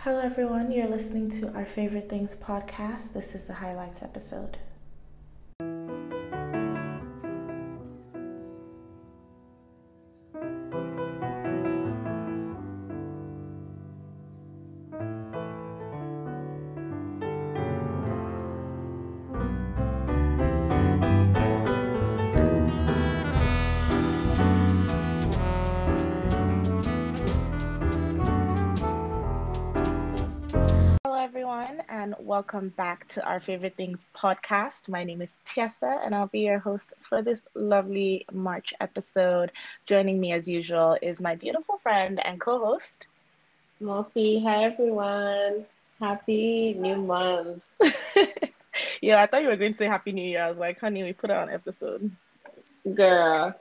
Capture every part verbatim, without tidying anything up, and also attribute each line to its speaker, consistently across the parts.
Speaker 1: Hello, everyone. You're listening to our Favorite Things podcast. This is the highlights episode. Everyone, and welcome back to our Favorite Things podcast. My name is Tiesa, and I'll be your host for this lovely March episode. Joining me, as usual, is my beautiful friend and co-host,
Speaker 2: Mofi. Hi, everyone. Happy new month.
Speaker 1: Yeah, I thought you were going to say Happy New Year. I was like, honey, we put out an episode.
Speaker 2: Girl.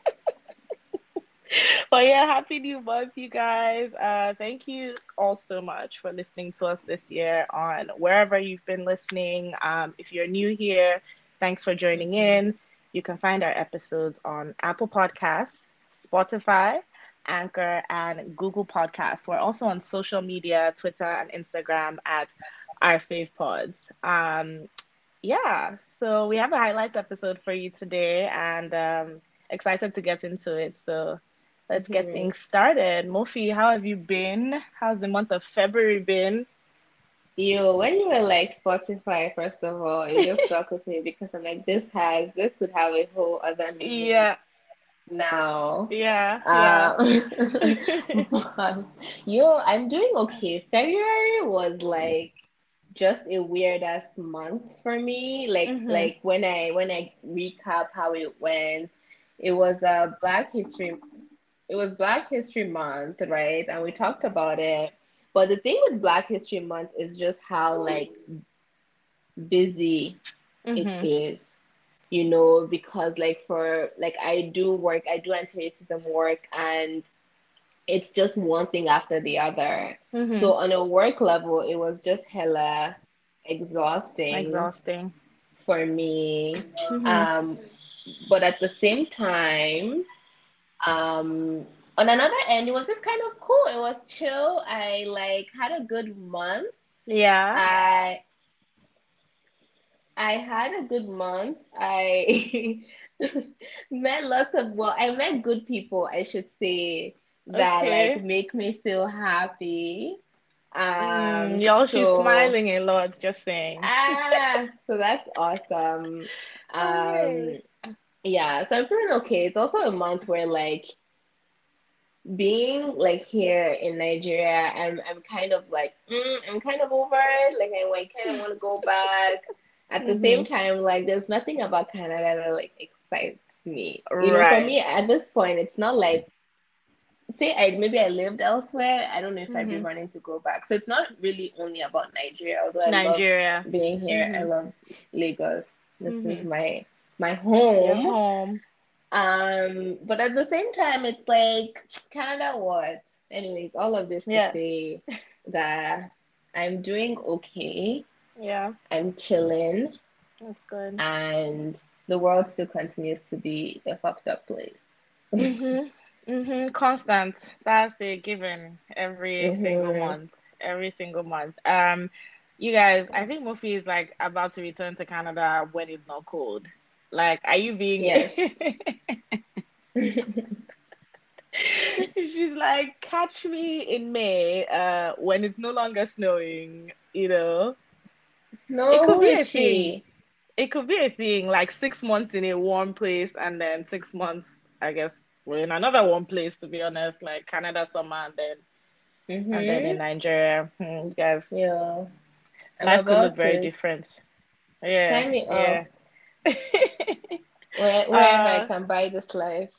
Speaker 1: But yeah, happy new month, you guys. Uh, thank you all so much for listening to us this year on wherever you've been listening. Um, if you're new here, thanks for joining in. You can find our episodes on Apple Podcasts, Spotify, Anchor, and Google Podcasts. We're also on social media, Twitter and Instagram at our fave pods. Um, yeah, so we have a highlights episode for you today, and um, excited to get into it. So let's get
Speaker 2: Mhm.
Speaker 1: things started. Mofi, how have you been? How's the month of February been?
Speaker 2: You, when you were like Spotify, first of all, it just stuck with me because I'm like, this has, this could have a whole other meaning
Speaker 1: Yeah,
Speaker 2: now.
Speaker 1: yeah, yeah.
Speaker 2: Um, but, yo, I'm doing okay. February was like just a weird ass month for me. Like,
Speaker 1: Mm-hmm.
Speaker 2: like when I when I recap how it went, it was a Black History it was Black History Month, right? And we talked about it. But the thing with Black History Month is just how like busy it
Speaker 1: Mm-hmm.
Speaker 2: is, you know, because like for like I do work, I do anti-racism work, and it's just one thing after the other.
Speaker 1: Mm-hmm.
Speaker 2: So on a work level, it was just hella exhausting
Speaker 1: Exhausting.
Speaker 2: for me.
Speaker 1: Mm-hmm.
Speaker 2: Um, but at the same time, Um, on another end, it was just kind of cool. It was chill. I like had a good month.
Speaker 1: Yeah.
Speaker 2: I I had a good month. I met lots of, well, I met good people, I should say, that like
Speaker 1: Okay.
Speaker 2: make me feel happy.
Speaker 1: Mm,
Speaker 2: Um,
Speaker 1: y'all, she's
Speaker 2: so
Speaker 1: smiling a lot, just saying.
Speaker 2: ah, so that's awesome. Um,
Speaker 1: Okay.
Speaker 2: yeah, so I'm feeling okay. It's also a month where like being like here in Nigeria, I'm I'm kind of like mm, I'm kind of over it. Like I like, kind of want to go back. At the
Speaker 1: Mm-hmm.
Speaker 2: same time, like there's nothing about Canada that like excites me. You know, for
Speaker 1: Right.
Speaker 2: me at this point, it's not like say I maybe I lived elsewhere. I don't know if I'd be
Speaker 1: Mm-hmm.
Speaker 2: wanting to go back. So it's not really only about Nigeria. Although I love
Speaker 1: Nigeria.
Speaker 2: being here, I
Speaker 1: Mm-hmm.
Speaker 2: love Lagos. This is
Speaker 1: Mm-hmm.
Speaker 2: my my
Speaker 1: You're
Speaker 2: home.
Speaker 1: home.
Speaker 2: Um, but at the same time, it's like Canada what? Anyways, all of this to
Speaker 1: Yeah.
Speaker 2: say that I'm doing okay.
Speaker 1: Yeah.
Speaker 2: I'm chilling,
Speaker 1: That's good.
Speaker 2: and the world still continues to be a fucked up place.
Speaker 1: Mm-hmm. Mm-hmm. Constant. That's a given every single
Speaker 2: hmm
Speaker 1: month. Every single month. Um, you guys, I think Murphy is like about to return to Canada when it's not cold. Like, are you being
Speaker 2: Yes.
Speaker 1: She's like, catch me in May, uh, when it's no longer snowing, you know? It
Speaker 2: Snow,
Speaker 1: could
Speaker 2: who
Speaker 1: be
Speaker 2: is
Speaker 1: a thing.
Speaker 2: she?
Speaker 1: It could be a thing, like six months in a warm place and then six months, I guess, we're in another warm place, to be honest, like Canada summer and then and then in
Speaker 2: Mm-hmm.
Speaker 1: Nigeria. Hmm, guys,
Speaker 2: Yeah, I'm
Speaker 1: life could look
Speaker 2: about
Speaker 1: very
Speaker 2: it.
Speaker 1: different. Yeah,
Speaker 2: Sign me
Speaker 1: yeah.
Speaker 2: up. Where, wherever I
Speaker 1: uh
Speaker 2: can buy this life.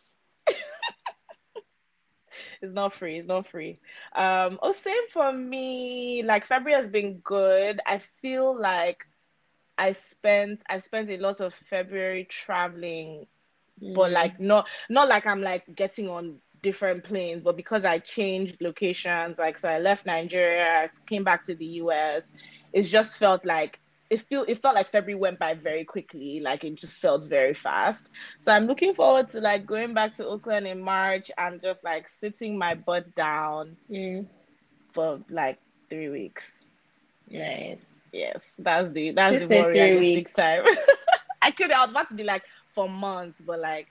Speaker 1: it's not free, it's not free. Um, oh, same for me. Like February has been good. I feel like I spent I've spent a lot of February traveling, but
Speaker 2: Mm.
Speaker 1: like not not like I'm like getting on different planes, but because I changed locations, like so I left Nigeria, I came back to the U S. It's just felt like it feel it felt like February went by very quickly, like it just felt very fast. So I'm looking forward to like going back to Oakland in March and just like sitting my butt down
Speaker 2: Mm.
Speaker 1: for like three weeks.
Speaker 2: Nice.
Speaker 1: Yes, that's the that's
Speaker 2: Just
Speaker 1: the more
Speaker 2: say three
Speaker 1: realistic
Speaker 2: weeks.
Speaker 1: time. I could I was about to be like for months, but like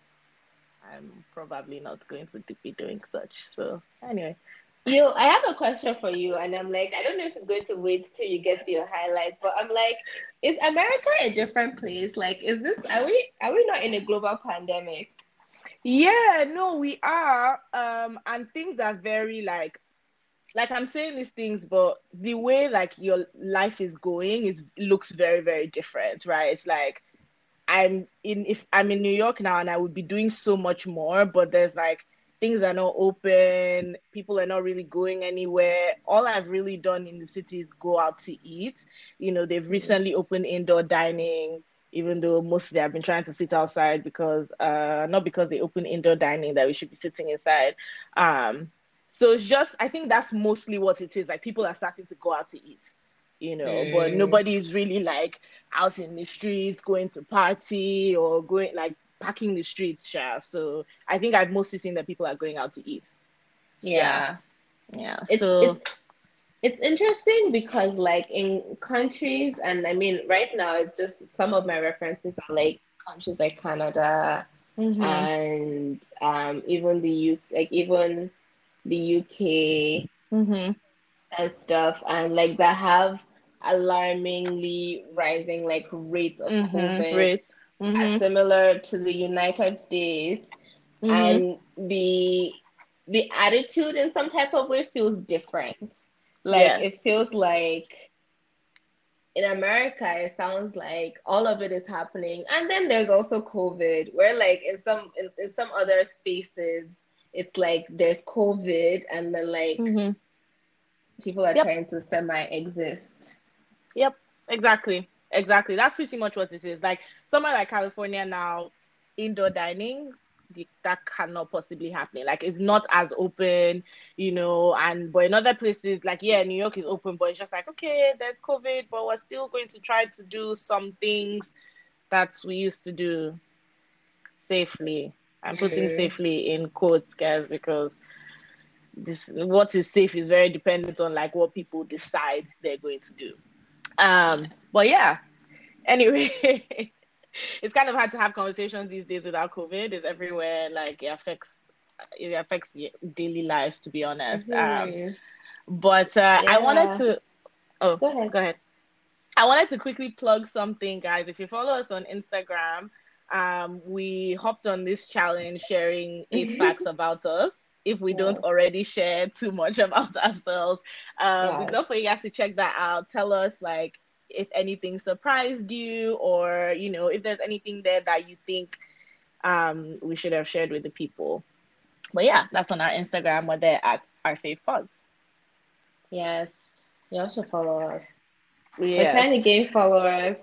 Speaker 1: I'm probably not going to be doing such. So anyway.
Speaker 2: You, I have a question for you, and I'm like, I don't know if it's going to wait till you get to your highlights, but I'm like, is America a different place? Like, is this, are we are we not in a global pandemic?
Speaker 1: Yeah, no, we are. Um, and things are very like like I'm saying these things, but the way like your life is going is looks very, very different, right? It's like I'm in if I'm in New York now and I would be doing so much more, but there's like things are not open, people are not really going anywhere. All I've really done in the city is go out to eat. You know, they've
Speaker 2: Mm.
Speaker 1: recently opened indoor dining, even though mostly I've been trying to sit outside because uh not because they open indoor dining that we should be sitting inside. Um so it's just I think that's mostly what it is. Like people are starting to go out to eat, you know, but
Speaker 2: Mm.
Speaker 1: nobody's really like out in the streets going to party or going like packing the streets, sure. So I think I've mostly seen that people are going out to eat. Yeah,
Speaker 2: Yeah.
Speaker 1: yeah.
Speaker 2: It's
Speaker 1: So
Speaker 2: it's it's interesting because like in countries, and I mean right now it's just some of my references are like countries like Canada
Speaker 1: mhm,
Speaker 2: and um even the U like even the U K
Speaker 1: mhm,
Speaker 2: and stuff, and like that have alarmingly rising like rates of
Speaker 1: mhm,
Speaker 2: COVID
Speaker 1: right.
Speaker 2: are
Speaker 1: Mhm,
Speaker 2: similar to the United States,
Speaker 1: mhm,
Speaker 2: and the the attitude in some type of way feels different. Like
Speaker 1: yeah.
Speaker 2: it feels like in America, it sounds like all of it is happening, and then there's also COVID, where like in some in, in some other spaces, it's like there's COVID, and then like
Speaker 1: Mhm.
Speaker 2: people are
Speaker 1: Yep,
Speaker 2: trying to semi-exist.
Speaker 1: yep. Exactly, exactly. That's pretty much what this is. Like somewhere like California now, indoor dining the, that cannot possibly happen. Like it's not as open, you know. And but in other places, like yeah, New York is open, but it's just like okay, there's COVID, but we're still going to try to do some things that we used to do safely. I'm putting
Speaker 2: Mm.
Speaker 1: safely in quotes, guys, because this what is safe is very dependent on like what people decide they're going to do. Um, but yeah. Anyway, it's kind of hard to have conversations these days without COVID. It's everywhere. Like it affects it affects daily lives, to be honest. Um,
Speaker 2: Hmm.
Speaker 1: but uh, I wanted
Speaker 2: Yeah.
Speaker 1: to. Oh,
Speaker 2: Go ahead.
Speaker 1: go ahead. I wanted to quickly plug something, guys. If you follow us on Instagram, um, we hopped on this challenge sharing eight facts about us. If we don't
Speaker 2: Yes.
Speaker 1: already share too much about ourselves, um, we'd
Speaker 2: Yes.
Speaker 1: love for you guys to check that out. Tell us like if anything surprised you, or you know if there's anything there that you think um, we should have shared with the people. But yeah, that's on our Instagram. We're there at our fave pods.
Speaker 2: Yes. You also follow us. We're trying to
Speaker 1: Yes.
Speaker 2: gain followers.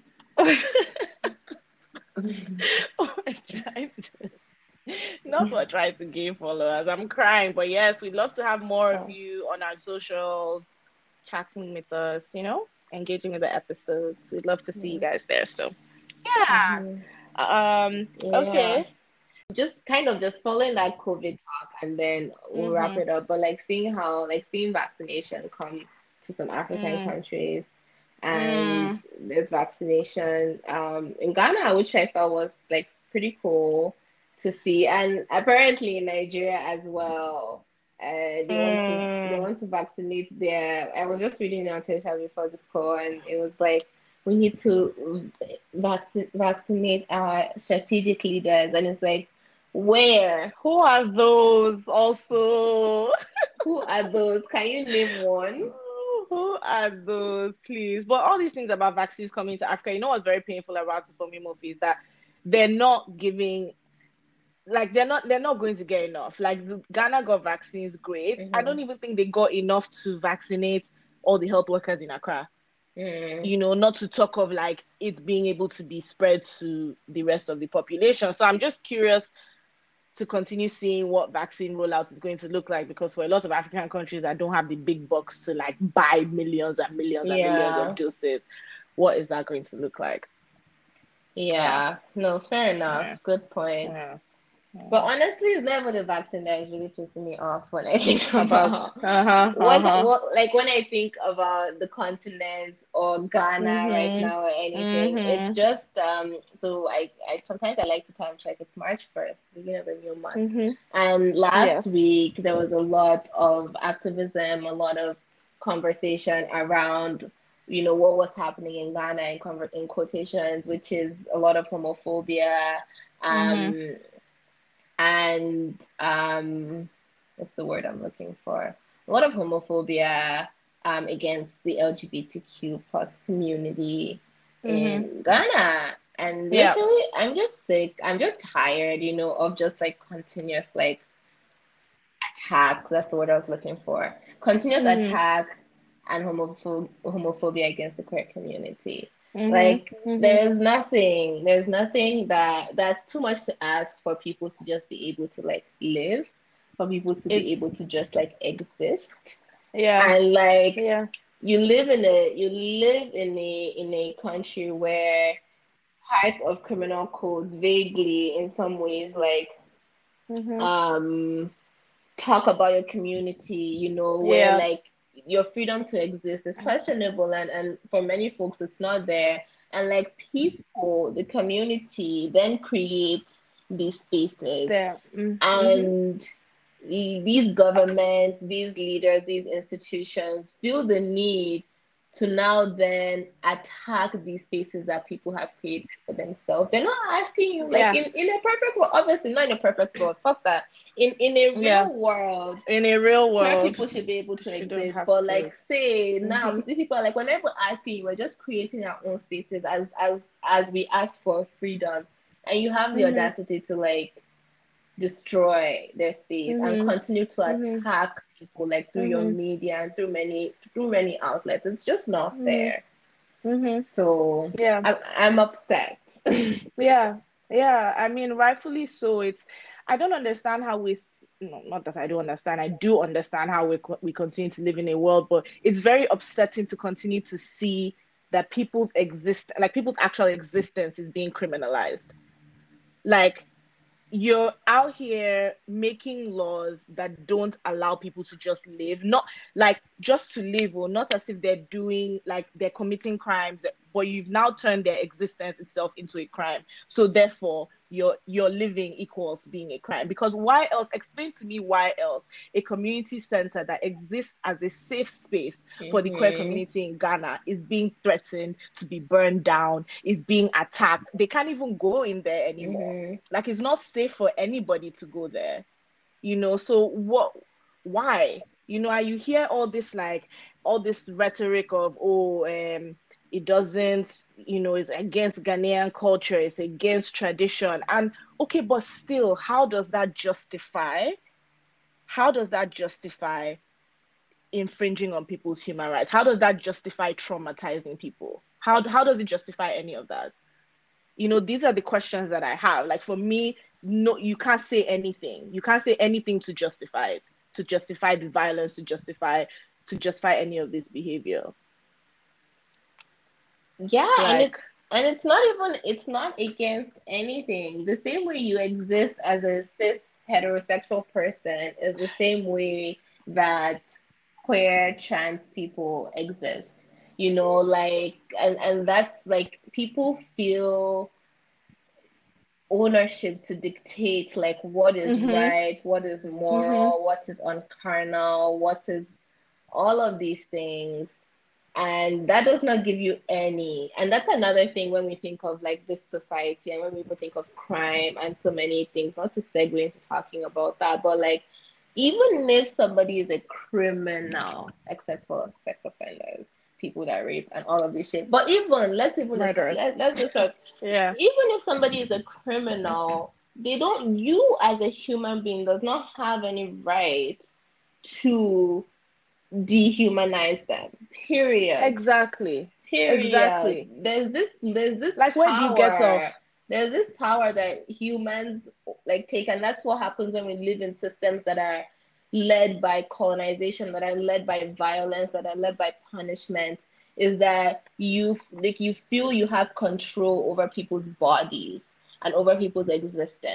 Speaker 1: We're trying to Not what trying to gain followers. I'm crying, but yes, we'd love to have more of
Speaker 2: Oh.
Speaker 1: you on our socials, chatting with us, you know, engaging with the episodes. We'd love to see you
Speaker 2: Yeah.
Speaker 1: guys there. So yeah.
Speaker 2: Hmm.
Speaker 1: Um,
Speaker 2: Yeah.
Speaker 1: okay.
Speaker 2: Just kind of just following that COVID talk, and then we'll wrap
Speaker 1: Mm-hmm.
Speaker 2: it up. But like seeing how like seeing vaccination come to some African
Speaker 1: Mm,
Speaker 2: countries, and
Speaker 1: mm,
Speaker 2: there's vaccination um in Ghana, which I thought was like pretty cool to see, and apparently in Nigeria as well. Uh, they want to they
Speaker 1: mm.
Speaker 2: want to vaccinate their. I was just reading on Twitter before this call, and it was like we need to vac- vaccinate our strategic leaders, and it's like where?
Speaker 1: Who are those also?
Speaker 2: Who are those? Can you name one?
Speaker 1: Who are those, please? But all these things about vaccines coming to Africa, you know what's very painful about it for me, Mofi, is that they're not giving like they're not they're not going to get enough. Like the, Ghana got vaccines, great. I
Speaker 2: Mm-hmm.
Speaker 1: don't even think they got enough to vaccinate all the health workers in Accra.
Speaker 2: Mm.
Speaker 1: You know, not to talk of like it being able to be spread to the rest of the population. So I'm just curious to continue seeing what vaccine rollout is going to look like because for a lot of African countries that don't have the big bucks to like buy millions and millions and millions of
Speaker 2: Yeah,
Speaker 1: doses, what is that going to look like? Yeah,
Speaker 2: yeah. No, fair enough.
Speaker 1: yeah,
Speaker 2: Good point.
Speaker 1: yeah.
Speaker 2: But honestly, it's never the vaccine that is really pissing me off when I think
Speaker 1: About
Speaker 2: about
Speaker 1: uh-huh,
Speaker 2: what
Speaker 1: uh-huh.
Speaker 2: what like when I think about the continent or Ghana right
Speaker 1: Mhm.
Speaker 2: now or anything. It's
Speaker 1: Mhm.
Speaker 2: just um so I, I sometimes I like to time check. It's March first, beginning of a new month.
Speaker 1: Mhm.
Speaker 2: And last
Speaker 1: Yes.
Speaker 2: week there was a lot of activism, a lot of conversation around you know what was happening in Ghana in conver- in quotations, which is a lot of homophobia,
Speaker 1: Mhm.
Speaker 2: um, and um, what's the word I'm looking for? A lot of homophobia um, against the L G B T Q plus community
Speaker 1: Mhm.
Speaker 2: in Ghana. And
Speaker 1: Yeah.
Speaker 2: literally, I'm just sick. I'm just tired, you know, of just like continuous like attack. That's the word I was looking for. Continuous
Speaker 1: Mhm.
Speaker 2: attack and homopho- homophobia against the queer community.
Speaker 1: Mhm.
Speaker 2: Like
Speaker 1: Mhm.
Speaker 2: there's nothing, there's nothing that that's too much to ask for people to just be able to like live, for people to be
Speaker 1: It's
Speaker 2: able to just like exist.
Speaker 1: yeah.
Speaker 2: And like
Speaker 1: Yeah.
Speaker 2: you live in a you live in a in a country where parts of criminal codes vaguely in some ways like
Speaker 1: Mhm.
Speaker 2: um talk about your community, you know, where
Speaker 1: Yeah.
Speaker 2: like your freedom to exist is questionable and, and for many folks it's not there. And like people, the community then creates these spaces
Speaker 1: There. Mm. Mhm.
Speaker 2: and the- these governments, these leaders, these institutions feel the need to now then attack these spaces that people have created for themselves. They're not asking you like
Speaker 1: Yeah.
Speaker 2: in, in a perfect world, obviously not in a perfect world, fuck that. In in a
Speaker 1: Yeah.
Speaker 2: real world,
Speaker 1: In a real
Speaker 2: queer
Speaker 1: world,
Speaker 2: people should be able to
Speaker 1: you don't
Speaker 2: exist.
Speaker 1: have
Speaker 2: But
Speaker 1: to.
Speaker 2: like say now
Speaker 1: Mhm.
Speaker 2: these people are like whenever asking you, we're just creating our own spaces as as as we ask for freedom. And you have the
Speaker 1: Mhm.
Speaker 2: audacity to like destroy their space and
Speaker 1: Mhm.
Speaker 2: continue to
Speaker 1: Mhm.
Speaker 2: attack people like through your
Speaker 1: Mhm.
Speaker 2: media and through many through many outlets. It's just not
Speaker 1: Mhm.
Speaker 2: fair.
Speaker 1: Mhm.
Speaker 2: So
Speaker 1: Yeah.
Speaker 2: I'm I'm upset.
Speaker 1: Yeah, yeah. I mean, rightfully so. It's I don't understand how we. s- No, not that I don't understand. I do understand how we co- we continue to live in a world, but it's very upsetting to continue to see that people's exist, like people's actual existence, is being criminalized. Like you're out here making laws that don't allow people to just live, not like just to live, or not as if they're doing like they're committing crimes, but you've now turned their existence itself into a crime. So therefore your your living equals being a crime, because why else? Explain to me why else a community center that exists as a safe space for the queer
Speaker 2: hmm
Speaker 1: community in Ghana is being threatened to be burned down, is being attacked. They can't even go in there anymore.
Speaker 2: hmm
Speaker 1: Like it's not safe for anybody to go there, you know. So what? Why? You know, and you hear all this like all this rhetoric of oh, um, it doesn't, you know, it's against Ghanaian culture, it's against tradition, and okay, but still, how does that justify? How does that justify infringing on people's human rights? How does that justify traumatizing people? How how does it justify any of that? You know, these are the questions that I have. Like for me, no, you can't say anything. You can't say anything to justify it, to justify the violence, to justify to justify any of this behavior.
Speaker 2: Yeah, and
Speaker 1: Like,
Speaker 2: it's and it's not even it's not against anything. The same way you exist as a cis heterosexual person is the same way that queer trans people exist. You know, like and and that's like people feel ownership to dictate like what is
Speaker 1: mm-hmm,
Speaker 2: right, what is
Speaker 1: mm-hmm,
Speaker 2: moral, what is uncarnal, what is all of these things. And that does not give you any. And that's another thing when we think of like this society and when people think of crime and so many things, not to segue into talking about that, but like even if somebody is a criminal, except for sex offenders, people that rape and all of this shit. But even let's even just
Speaker 1: murderers.
Speaker 2: let, let's just start
Speaker 1: Yeah,
Speaker 2: even if somebody is a criminal, they don't, you as a human being does not have any right to dehumanize them. Period.
Speaker 1: exactly,
Speaker 2: Period.
Speaker 1: exactly.
Speaker 2: There's this there's this
Speaker 1: Like, where do you get off?
Speaker 2: power. There's this power that humans like take, and that's what happens when we live in systems that are led by colonization, that are led by violence, that are led by punishment, is that you like you feel you have control over people's bodies and over people's existence.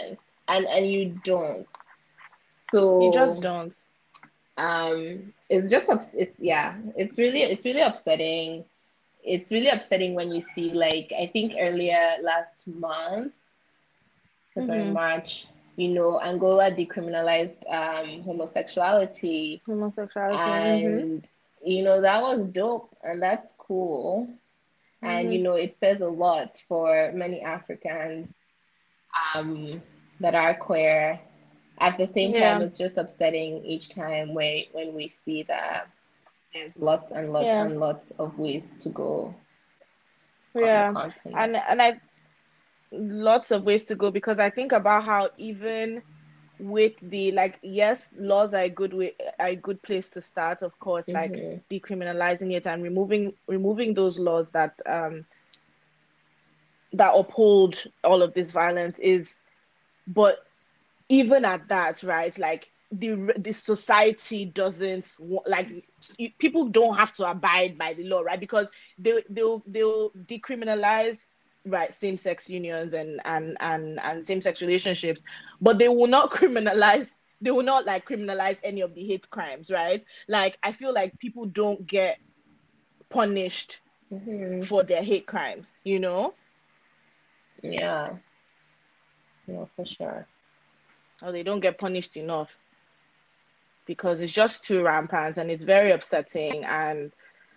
Speaker 2: and and you don't.
Speaker 1: You just
Speaker 2: So
Speaker 1: don't.
Speaker 2: um, it's just ups- it's yeah, it's really it's really upsetting. It's really upsetting when you see, like, I think earlier last month, because we're in
Speaker 1: Mm-hmm.
Speaker 2: March, you know, Angola decriminalized um, homosexuality,
Speaker 1: Homosexuality. Mm-hmm.
Speaker 2: and you know that was dope, and that's cool, and you
Speaker 1: Mm-hmm.
Speaker 2: know it says a lot for many Africans um, that are queer. At the same time,
Speaker 1: Yeah.
Speaker 2: it's just upsetting each time when when we see that there's lots and lots
Speaker 1: Yeah.
Speaker 2: and lots of ways to go on the
Speaker 1: Yeah.
Speaker 2: continent.
Speaker 1: And and I lots of ways to go because I think about how even with the like yes, laws are a good way are a good place to start, of course, like
Speaker 2: Hmm.
Speaker 1: decriminalizing it and removing removing those laws that um that uphold all of this violence is but even at that, right, like the the society doesn't like people don't have to abide by the law, right? Because they they'll they'll decriminalize right same-sex unions and and and and same-sex relationships, but they will not criminalize they will not like criminalize any of the hate crimes, right? Like I feel like people don't get punished
Speaker 2: Hmm.
Speaker 1: for their hate crimes, you know,
Speaker 2: Yeah, no, for sure.
Speaker 1: or they don't get punished enough because it's just too rampant and it's very upsetting and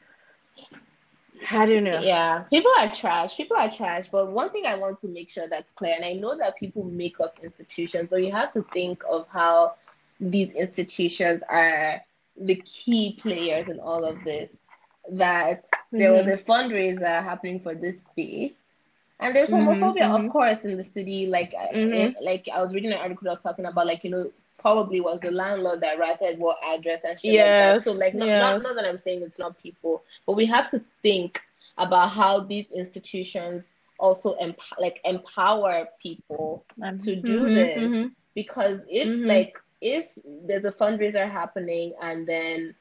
Speaker 1: I don't know.
Speaker 2: Yeah, people are trash. People are trash. But one thing I want to make sure that's clear, and I know that people make up institutions, but you have to think of how these institutions are the key players in all of this. That there was
Speaker 1: Mhm.
Speaker 2: a fundraiser happening for this space, and there's
Speaker 1: Mhm.
Speaker 2: homophobia, of
Speaker 1: Mhm.
Speaker 2: course, in the city. Like, I-
Speaker 1: Mhm.
Speaker 2: I- like I was reading an article that was talking about, like, you know, probably was the landlord that ratted what address and shit like that. So,
Speaker 1: Yes.
Speaker 2: like, not not not
Speaker 1: Yes.
Speaker 2: that I'm saying it's not people, but we have to think about how these institutions also emp- like empower people
Speaker 1: Um,
Speaker 2: to do
Speaker 1: Mhm.
Speaker 2: this,
Speaker 1: Mhm.
Speaker 2: because if
Speaker 1: Mhm.
Speaker 2: like if there's a fundraiser happening and then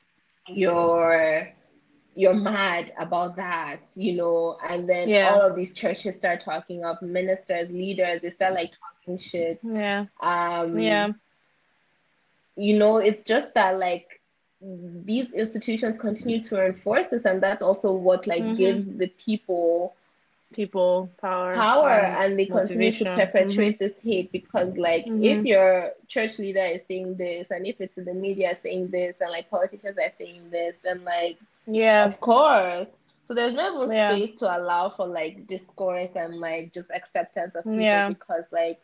Speaker 2: you're you're mad about that, you know, and then all
Speaker 1: Yeah.
Speaker 2: of these churches start talking up, ministers, leaders, they start like talking shit.
Speaker 1: Yeah.
Speaker 2: um
Speaker 1: Yeah.
Speaker 2: you know, it's just that, like, these institutions continue to enforce this, and that's also what like
Speaker 1: Mhm.
Speaker 2: gives the people
Speaker 1: People, power,
Speaker 2: power,
Speaker 1: and
Speaker 2: and they continue to
Speaker 1: motivation. Mhm.
Speaker 2: perpetuate this hate, because like if
Speaker 1: Mhm.
Speaker 2: your church leader is saying this, and if it's in the media saying this, and like politicians are saying this, then like
Speaker 1: Yeah.
Speaker 2: of course. So there's no even
Speaker 1: Yeah.
Speaker 2: space to allow for like discourse and like just acceptance of people,
Speaker 1: Yeah.
Speaker 2: because like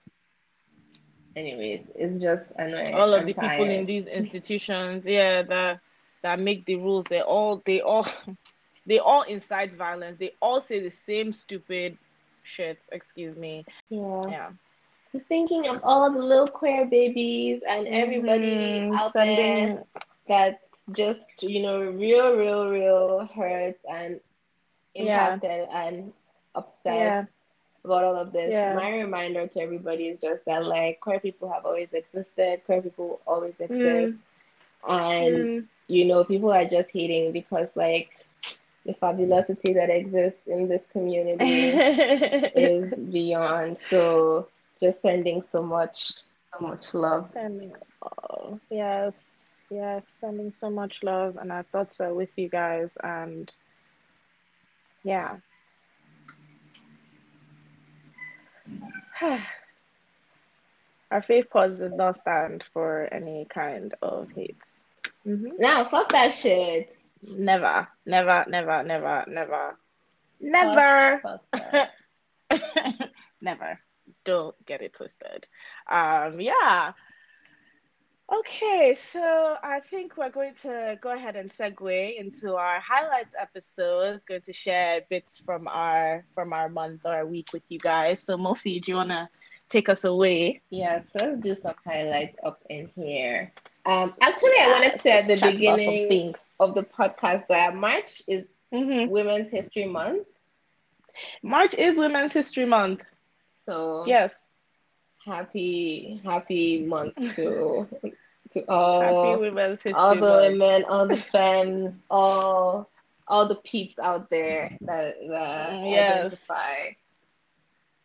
Speaker 2: anyways, it's just annoying.
Speaker 1: All of
Speaker 2: I'm
Speaker 1: the people in
Speaker 2: tired.
Speaker 1: these institutions, yeah, that that make the rules, they all they all they all incite violence. They all say the same stupid shit. Excuse me.
Speaker 2: Yeah.
Speaker 1: Yeah.
Speaker 2: Just thinking of all the little queer babies and everybody
Speaker 1: Mm-hmm.
Speaker 2: out there
Speaker 1: Sending,
Speaker 2: that's just, you know, real, real, real hurt and
Speaker 1: yeah,
Speaker 2: impacted and upset
Speaker 1: yeah,
Speaker 2: about all of this.
Speaker 1: yeah.
Speaker 2: My reminder to everybody is just that, like, queer people have always existed, queer people always exist.
Speaker 1: Mm,
Speaker 2: And,
Speaker 1: mm.
Speaker 2: you know, people are just hating because, like, the fabulosity that exists in this community is beyond. So just sending so much, so much love.
Speaker 1: Sending, oh, yes, yes, sending so much love, and our thoughts are with you guys. And yeah, our faith pause does not stand for any kind of hate. Mm-hmm.
Speaker 2: Now, fuck that shit.
Speaker 1: Never, never, never, never, never,
Speaker 2: Fuck,
Speaker 1: never,
Speaker 2: fuck that.
Speaker 1: never. Don't get it twisted. Um, yeah. Okay, so I think we're going to go ahead and segue into our highlights episodes. Going to share bits from our from our month or our week with you guys. So Mofi, do you wanna take us away?
Speaker 2: Yeah, so let's do some highlights up in here. Um, actually, I wanted
Speaker 1: Yes,
Speaker 2: to at
Speaker 1: let's
Speaker 2: the
Speaker 1: chat about some
Speaker 2: beginning
Speaker 1: things.
Speaker 2: of the podcast that March is
Speaker 1: Hmm.
Speaker 2: Women's History Month.
Speaker 1: March is Women's History Month.
Speaker 2: So
Speaker 1: Yes.
Speaker 2: happy, happy month to to
Speaker 1: Happy
Speaker 2: all
Speaker 1: Women's
Speaker 2: all
Speaker 1: History
Speaker 2: the
Speaker 1: Month.
Speaker 2: women, all the femmes, all all the peeps out there that that
Speaker 1: Mm, yes.
Speaker 2: identify.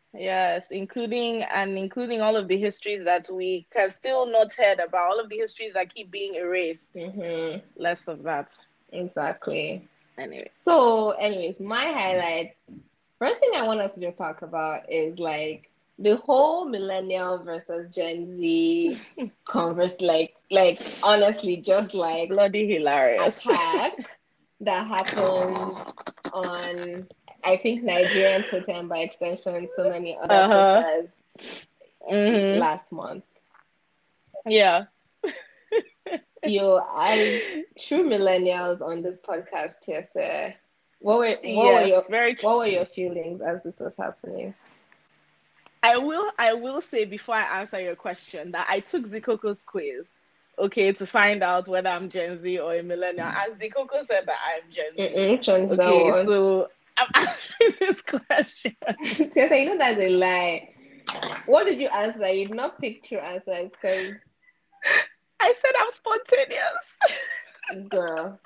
Speaker 1: Yes, including and including all of the histories that we have still not heard about, all of the histories that keep being erased.
Speaker 2: Mm-hmm.
Speaker 1: Less of that.
Speaker 2: Exactly.
Speaker 1: Anyway.
Speaker 2: So, anyways, my highlights. First thing I want us to just talk about is like the whole millennial versus Gen Z converse, like, like honestly, just like
Speaker 1: Bloody hilarious.
Speaker 2: attack that happened on, I think, Nigerian Twitter and by extension, so many other
Speaker 1: Uh-huh.
Speaker 2: Twitters
Speaker 1: Mm-hmm.
Speaker 2: last month.
Speaker 1: Yeah.
Speaker 2: You, as true millennials on this podcast, Tessa, what were what were
Speaker 1: Yes,
Speaker 2: your
Speaker 1: very true.
Speaker 2: what were your feelings as this was happening?
Speaker 1: I will I will say before I answer your question that I took Zikoko's quiz, okay, to find out whether I'm Gen Z or a millennial. And Zikoko said that I'm Gen Z.
Speaker 2: Mm-mm, which one is that
Speaker 1: Okay,
Speaker 2: one?
Speaker 1: so I'm answering this question.
Speaker 2: Tessa, you know that's a lie. What did you answer? You did not pick true answers because,
Speaker 1: I said I'm spontaneous.
Speaker 2: girl.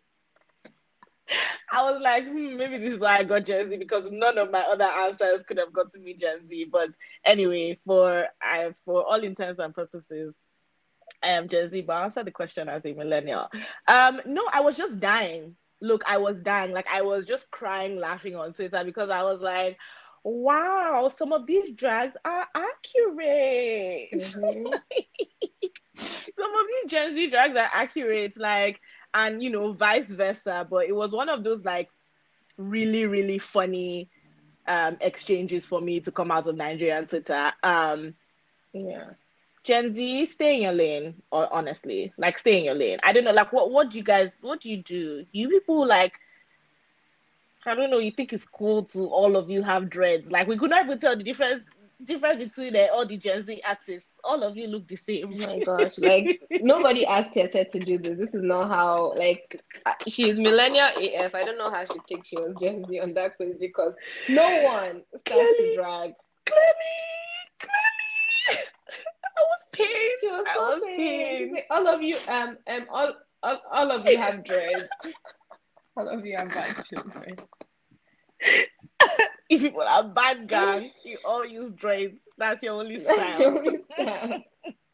Speaker 1: I was like, hmm, maybe this is why I got Gen Z because none of my other answers could have gotten me Gen Z. But anyway, for I for all intents and purposes, I am Gen Z, but I answered the question as a millennial. Um, no, I was just dying. Look, I was dying. Like I was just crying, laughing on Twitter because I was like, wow, some of these drags are accurate.
Speaker 2: Mm-hmm.
Speaker 1: Some of these Gen Z drags are accurate, like, and you know, vice versa. But it was one of those like really, really funny um exchanges for me to come out of Nigeria and Twitter. Um,
Speaker 2: Yeah.
Speaker 1: Gen Z, stay in your lane, or honestly, like stay in your lane. I don't know, like what what do you guys what do you do? You people like I don't know, you think it's cool to all of you have dreads. Like we could not even tell the difference difference between uh, all the Gen Z artists. All of you look the
Speaker 2: Oh
Speaker 1: same.
Speaker 2: my gosh. Like nobody asked Tessa to do this. This is not how like uh, she's millennial A F. I don't know how she picked she was Gen Z on that quiz because no one stands to
Speaker 1: Clearly,
Speaker 2: drag.
Speaker 1: clearly, clearly. I was pained.
Speaker 2: She was
Speaker 1: I
Speaker 2: so
Speaker 1: was
Speaker 2: pained. She
Speaker 1: pained.
Speaker 2: said, all of you um um all all, all of you have dreads. All of you are bad children.
Speaker 1: If people are bad gang, you all use dreads. That's your only
Speaker 2: That's the
Speaker 1: style.
Speaker 2: only style.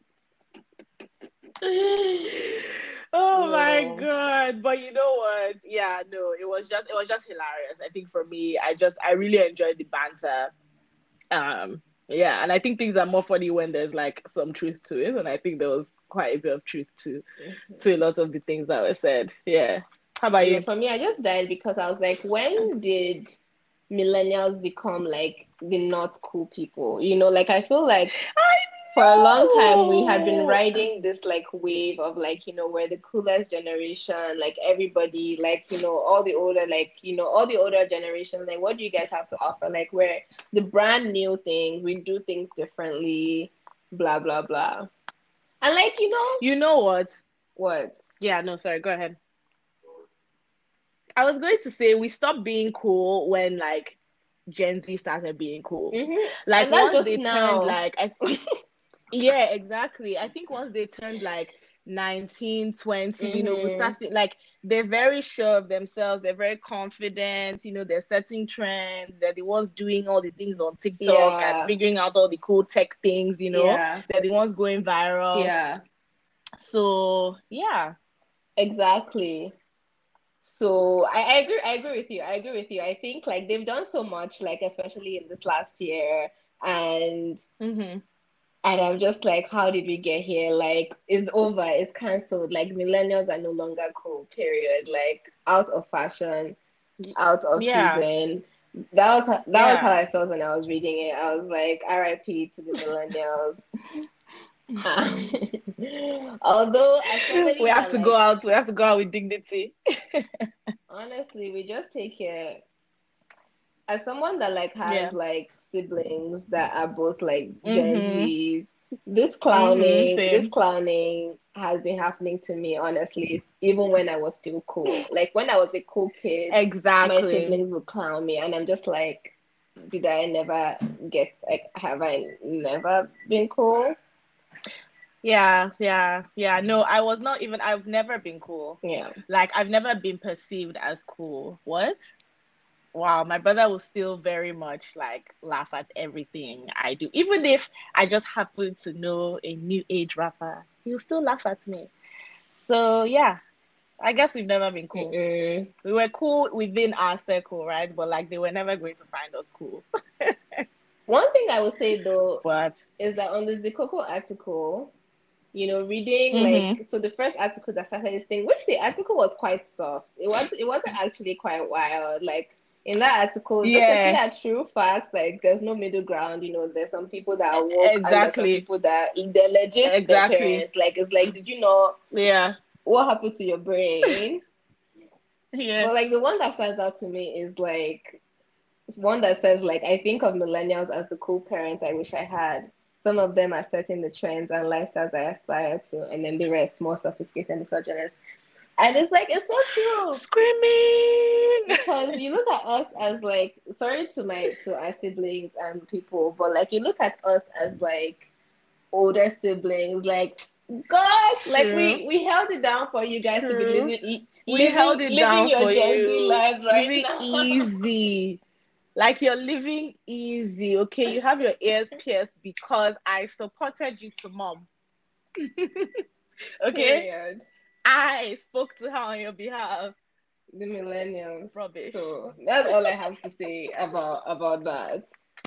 Speaker 1: Oh my
Speaker 2: No.
Speaker 1: god. But you know what? Yeah, no, it was just it was just hilarious. I think for me, I just I really enjoyed the banter. Um yeah, and I think things are more funny when there's like some truth to it. And I think there was quite a bit of truth to to a lot of the things that were said. Yeah. How about
Speaker 2: No,
Speaker 1: you?
Speaker 2: for me, I just died because I was like, when did millennials become like the not cool people? You know, like I feel like
Speaker 1: I
Speaker 2: for a long time we had been
Speaker 1: know.
Speaker 2: riding this like wave of like, you know, we're the coolest generation, like everybody, like, you know, all the older, like, you know, all the older generations, like, what do you guys have to offer? Like, we're the brand new things, we do things differently, blah, blah, blah. And like, you know,
Speaker 1: You know what?
Speaker 2: what?
Speaker 1: Yeah, no, sorry, go ahead. I was going to say we stopped being cool when like Gen Z started being cool.
Speaker 2: Mm-hmm.
Speaker 1: Like
Speaker 2: And that's
Speaker 1: once
Speaker 2: just
Speaker 1: they turned
Speaker 2: now.
Speaker 1: like I yeah, exactly. I think once they turned like nineteen, twenty, you know, we
Speaker 2: Mm-hmm.
Speaker 1: start to, like they're very sure of themselves, they're very confident, you know, they're setting trends, they're the ones doing all the things on TikTok and
Speaker 2: Yeah.
Speaker 1: figuring out all the cool tech things, you know,
Speaker 2: Yeah.
Speaker 1: they're the ones going viral.
Speaker 2: Yeah.
Speaker 1: So yeah.
Speaker 2: Exactly. So I, I agree I agree with you. I agree with you. I think like they've done so much, like especially in this last year and
Speaker 1: Mm-hmm.
Speaker 2: and I'm just like, how did we get here? Like it's over, it's cancelled. Like millennials are no longer cool, period. Like out of fashion, out of
Speaker 1: Yeah.
Speaker 2: season. That was that was how
Speaker 1: Yeah.
Speaker 2: I felt when I was reading it. I was like, R I P to the millennials. Although as
Speaker 1: We
Speaker 2: somebody
Speaker 1: have
Speaker 2: that
Speaker 1: to go
Speaker 2: like
Speaker 1: out. We have to go out with dignity.
Speaker 2: honestly, we just take it as someone that like has
Speaker 1: Yeah.
Speaker 2: like siblings that are both like Gen
Speaker 1: Mm-hmm.
Speaker 2: Zs. This
Speaker 1: Mm-hmm.
Speaker 2: clowning, this
Speaker 1: Same.
Speaker 2: clowning has been happening to me honestly, even when I was still cool. Like when I was a cool kid, my
Speaker 1: Exactly.
Speaker 2: siblings would clown me, and I'm just like, did I never get like have I never been cool?
Speaker 1: Yeah, yeah, yeah. No, I was not even, I've never been cool.
Speaker 2: Yeah.
Speaker 1: Like, I've never been perceived as cool. What? wow, my brother will still very much like laugh at everything I do. Even if I just happen to know a new age rapper, he'll still laugh at me. So yeah, I guess we've never been cool.
Speaker 2: Mm-mm.
Speaker 1: We were cool within our circle, right? But like they were never going to find us cool.
Speaker 2: One thing I would say though
Speaker 1: But
Speaker 2: is that on the Zikoko article, you know, reading
Speaker 1: mm-hmm.
Speaker 2: like so the first article that started this thing, which the article was quite soft. It was it wasn't actually quite wild. Like in that article, just looking
Speaker 1: Yeah,
Speaker 2: at true facts, like there's no middle ground, you know, there's some people that are woke and there's some
Speaker 1: exactly.
Speaker 2: people that they're legit their
Speaker 1: Exactly.
Speaker 2: parents. Like it's like, did you know
Speaker 1: Yeah.
Speaker 2: what happened to your brain?
Speaker 1: Yeah.
Speaker 2: But like the one that stands out to me is like it's one that says like I think of millennials as the cool parents I wish I had. Some of them are setting the trends and lifestyles I aspire to, and then the rest more sophisticated and misogynist. And it's like it's so true
Speaker 1: Screaming.
Speaker 2: because you look at us as like sorry to my to our siblings and people, but like you look at us as like older siblings, like gosh, like
Speaker 1: True.
Speaker 2: we we held it down for you guys to be
Speaker 1: True.
Speaker 2: living
Speaker 1: We
Speaker 2: living
Speaker 1: held it
Speaker 2: living
Speaker 1: down
Speaker 2: your
Speaker 1: for
Speaker 2: Gen Z
Speaker 1: you.
Speaker 2: lives right
Speaker 1: Living
Speaker 2: now.
Speaker 1: easy. Like you're living easy. Okay. You have your ears pierced because I supported you to mom. Okay.
Speaker 2: Period.
Speaker 1: I spoke to her on your behalf.
Speaker 2: The millennials.
Speaker 1: Rubbish.
Speaker 2: So that's all I have to say about about that.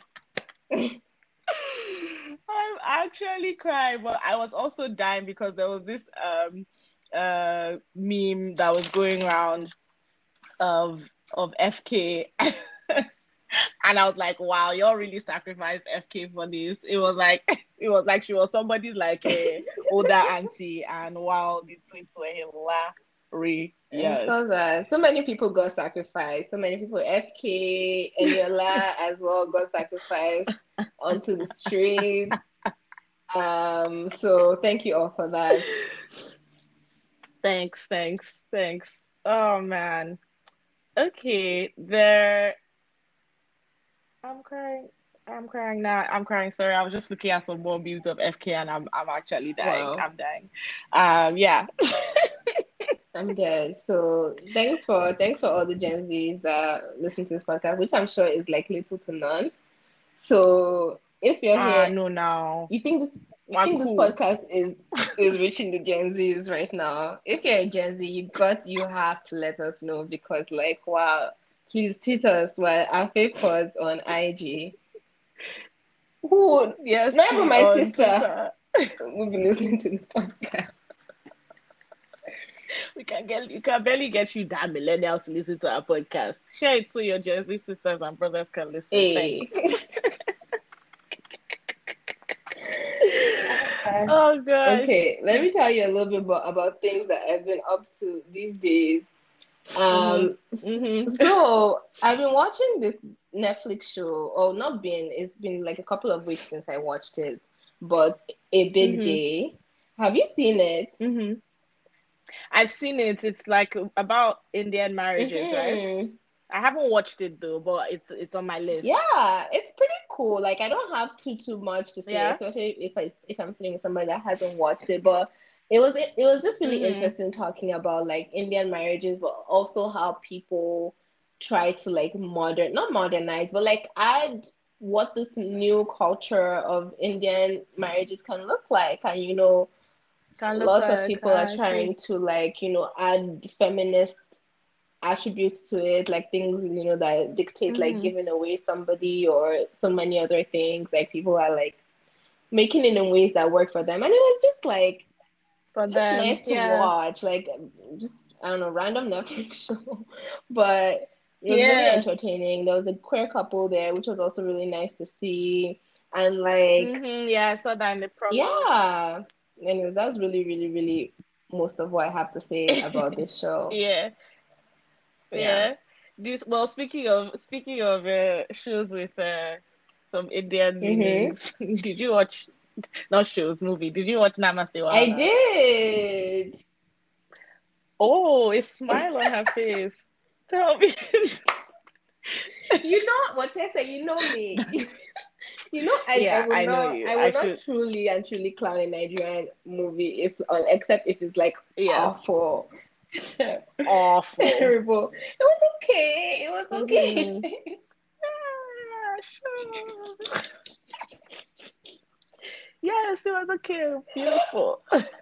Speaker 1: I'm actually crying, but I was also dying because there was this um uh meme that was going around of of F K. And I was like, wow, y'all really sacrificed F K for this. It was like it was like she was somebody's like a older auntie, and wow, the tweets were
Speaker 2: And
Speaker 1: hilarious.
Speaker 2: so that so many people got sacrificed. So many people, F K, Eniola as well, got sacrificed onto the streets. Um, so thank you all for that.
Speaker 1: Thanks, thanks, thanks. Oh man. Okay, there. I'm crying. I'm crying now. I'm crying. Sorry, I was just looking at some more memes of F K, and I'm I'm actually dying.
Speaker 2: Wow.
Speaker 1: I'm dying. Um, yeah.
Speaker 2: I'm dead. So thanks for thanks for all the Gen Zs that listen to this podcast, which I'm sure is like little to none. So if you're
Speaker 1: Ah, uh,
Speaker 2: here,
Speaker 1: no, now.
Speaker 2: you think this you
Speaker 1: We're
Speaker 2: think this
Speaker 1: cool.
Speaker 2: podcast is is reaching the Gen Zs right now. If you're a Gen Z, you got you have to let us know because like wow, please tweet us while our fake pods on I G. Who
Speaker 1: Yes,
Speaker 2: not even
Speaker 1: please,
Speaker 2: my
Speaker 1: on
Speaker 2: sister
Speaker 1: Twitter.
Speaker 2: will be listening to the podcast.
Speaker 1: We can get you can barely get you damn millennials to listen to our podcast. Share it so your Gen Z sisters and brothers can listen.
Speaker 2: Hey.
Speaker 1: Thanks. Oh gosh.
Speaker 2: Okay, let me tell you a little bit about, about things that I've been up to these days.
Speaker 1: Mhm.
Speaker 2: Um, s-
Speaker 1: Mhm.
Speaker 2: so I've been watching this Netflix show, or not been, it's been like a couple of weeks since I watched it, but A Big
Speaker 1: Mhm.
Speaker 2: Day. Have you seen it?
Speaker 1: Mhm. I've seen it. It's like about Indian marriages, right?
Speaker 2: Mm-hmm.
Speaker 1: I haven't watched it though, but it's it's on my list.
Speaker 2: Yeah, it's pretty cool. Like I don't have too too much to say,
Speaker 1: Yeah.
Speaker 2: especially if I if I'm sitting with somebody that hasn't watched it. But it was it, it was just really
Speaker 1: Mhm.
Speaker 2: interesting talking about like Indian marriages, but also how people try to like modern not modernize, but like add what this new culture of Indian marriages can look like. And you know,
Speaker 1: Can look
Speaker 2: lots of
Speaker 1: like
Speaker 2: people are
Speaker 1: I see.
Speaker 2: trying to like, you know, add feminist attributes to it, like things, you know, that dictate like
Speaker 1: Mhm.
Speaker 2: giving away somebody or so many other things. Like people are like making it in ways that work for them. And it was just like
Speaker 1: For
Speaker 2: just
Speaker 1: them,
Speaker 2: nice to
Speaker 1: yeah.
Speaker 2: watch. Like just I don't know, random Netflix show. But it was really
Speaker 1: Yeah.
Speaker 2: entertaining. There was a queer couple there, which was also really nice to see. And like,
Speaker 1: Mhm. Yeah, I saw that in the promo.
Speaker 2: yeah. Anyways, that's really, really, really most of what I have to say about this show.
Speaker 1: Yeah.
Speaker 2: Yeah.
Speaker 1: Yeah. This well, speaking of speaking of uh, shows with uh, some Indian
Speaker 2: Mm-hmm.
Speaker 1: meanings, did you watch not shows, movie? Did you watch Namaste
Speaker 2: I
Speaker 1: Wala?
Speaker 2: did.
Speaker 1: Oh, a smile on her face. Tell me.
Speaker 2: You know what I say, you know me. You know, I, I
Speaker 1: Yeah,
Speaker 2: will
Speaker 1: I know
Speaker 2: not
Speaker 1: you.
Speaker 2: I
Speaker 1: I
Speaker 2: will not
Speaker 1: should.
Speaker 2: truly and truly clown a Nigerian movie if uh, except if it's like
Speaker 1: Yes.
Speaker 2: awful.
Speaker 1: Awful.
Speaker 2: Terrible. It was okay. It was okay.
Speaker 1: Mm-hmm. Yeah, sure. Yes, it was okay. Beautiful.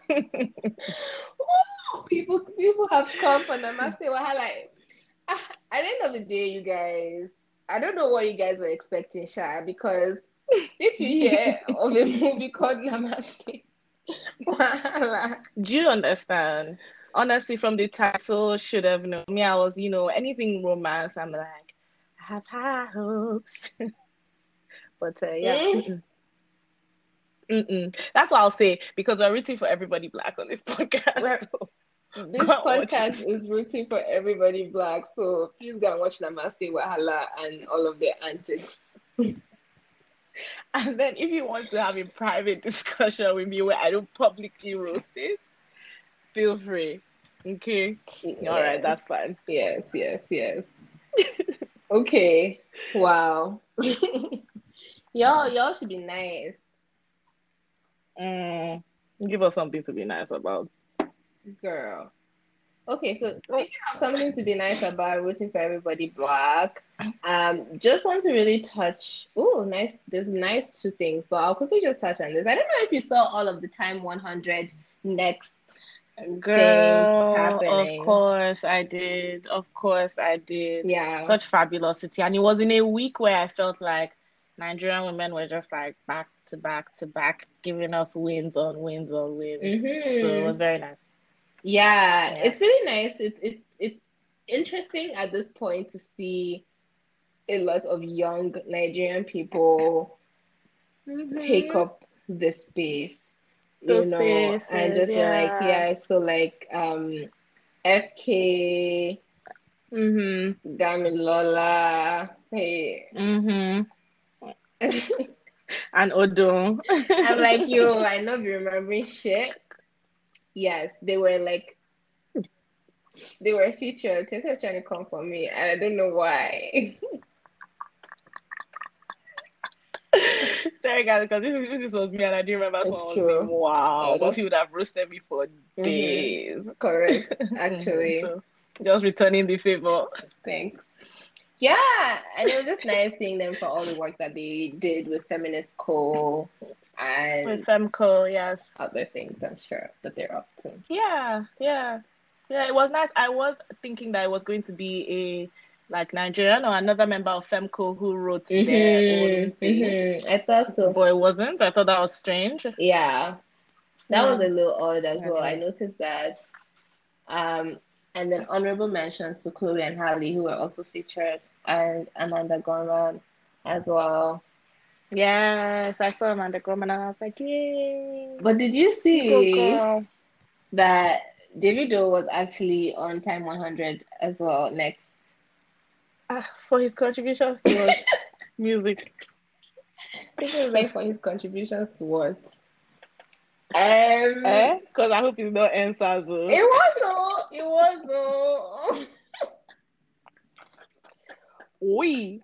Speaker 2: Ooh, people people have come for Namaste Wahala. Ah, at the end of the day, you guys, I don't know what you guys were expecting, Sha, because if you hear of a movie called Namaste Wahala,
Speaker 1: Do you understand? Honestly, from the title, should have known. Me, I was, you know, anything romance, I'm like, I have high hopes. But uh, yeah,
Speaker 2: mm,
Speaker 1: mm-mm, mm-mm. That's what I'll say because we're rooting for everybody black on this podcast.
Speaker 2: well,
Speaker 1: So
Speaker 2: this
Speaker 1: go and watch
Speaker 2: podcast
Speaker 1: it.
Speaker 2: is rooting for everybody black, so please go and watch Namaste Wahala and all of their antics.
Speaker 1: And then if you want to have a private discussion with me where I don't publicly roast it, feel free. Okay. All right,
Speaker 2: Yes,
Speaker 1: that's fine.
Speaker 2: yes, yes, yes. Okay. Wow. Y'all, y'all should be nice,
Speaker 1: Mm, give us something to be nice about.
Speaker 2: girl. Okay, so speaking of something to be nice about, rooting for everybody black, um, just want to really touch. Oh, nice. There's nice two things, but I'll quickly just touch on this. I don't know if you saw all of the Time one hundred next things
Speaker 1: Girl, of
Speaker 2: happening.
Speaker 1: course I did. Of course I did.
Speaker 2: Yeah.
Speaker 1: Such fabulosity. And it was in a week where I felt like Nigerian women were just like back to back to back, giving us wins on wins on wins. So it
Speaker 2: Mm-hmm.
Speaker 1: was very nice.
Speaker 2: Yeah, it's really
Speaker 1: Yes.
Speaker 2: nice. It's it's it's interesting at this point to see a lot of young Nigerian people take
Speaker 1: Mm-hmm.
Speaker 2: up this space, you
Speaker 1: Those
Speaker 2: know, and
Speaker 1: spaces,
Speaker 2: just like,
Speaker 1: yeah.
Speaker 2: yeah, so like um F K,
Speaker 1: Mm-hmm.
Speaker 2: Damilola, hey.
Speaker 1: Mm-hmm. And Odo.
Speaker 2: I'm like, yo, I know you remembering shit. Yes, they were like they were featured. Tesa's trying to come for me, and I don't know why.
Speaker 1: Sorry guys, because if, if this was me and I didn't remember
Speaker 2: It's
Speaker 1: someone's name,
Speaker 2: true. I
Speaker 1: wow,
Speaker 2: would
Speaker 1: both of
Speaker 2: have.
Speaker 1: you would have roasted me for
Speaker 2: Mm-hmm.
Speaker 1: days.
Speaker 2: Correct,
Speaker 1: Mhm.
Speaker 2: actually.
Speaker 1: So just returning the favor.
Speaker 2: Thanks. Yeah, and it was just nice seeing them for all the work that they did with Feminist Co
Speaker 1: With
Speaker 2: and
Speaker 1: Femco, yes.
Speaker 2: other things, I'm sure that they're up to.
Speaker 1: Yeah, yeah. Yeah, it was nice. I was thinking that it was going to be a like Nigerian or another member of Femco who wrote their own
Speaker 2: Mm-hmm,
Speaker 1: thing,
Speaker 2: mm-hmm. I thought so.
Speaker 1: but it wasn't. I thought that was strange.
Speaker 2: Yeah, that was
Speaker 1: Yeah.
Speaker 2: a little odd as well. I
Speaker 1: Anyway.
Speaker 2: noticed that. Um, and then honorable mentions to Chloe and Halle, who were also featured, and Amanda Gorman as well.
Speaker 1: Yes, I saw Amanda Gorman and I was like, yay,
Speaker 2: But did you
Speaker 1: you go
Speaker 2: see
Speaker 1: girl.
Speaker 2: that Davido was actually on Time one hundred as well next?
Speaker 1: Ah, for his contributions to what? Music.
Speaker 2: This is like for his contributions to what? Um,
Speaker 1: Eh? Because I hope it's not Ensazo.
Speaker 2: it was though. It was though.
Speaker 1: We.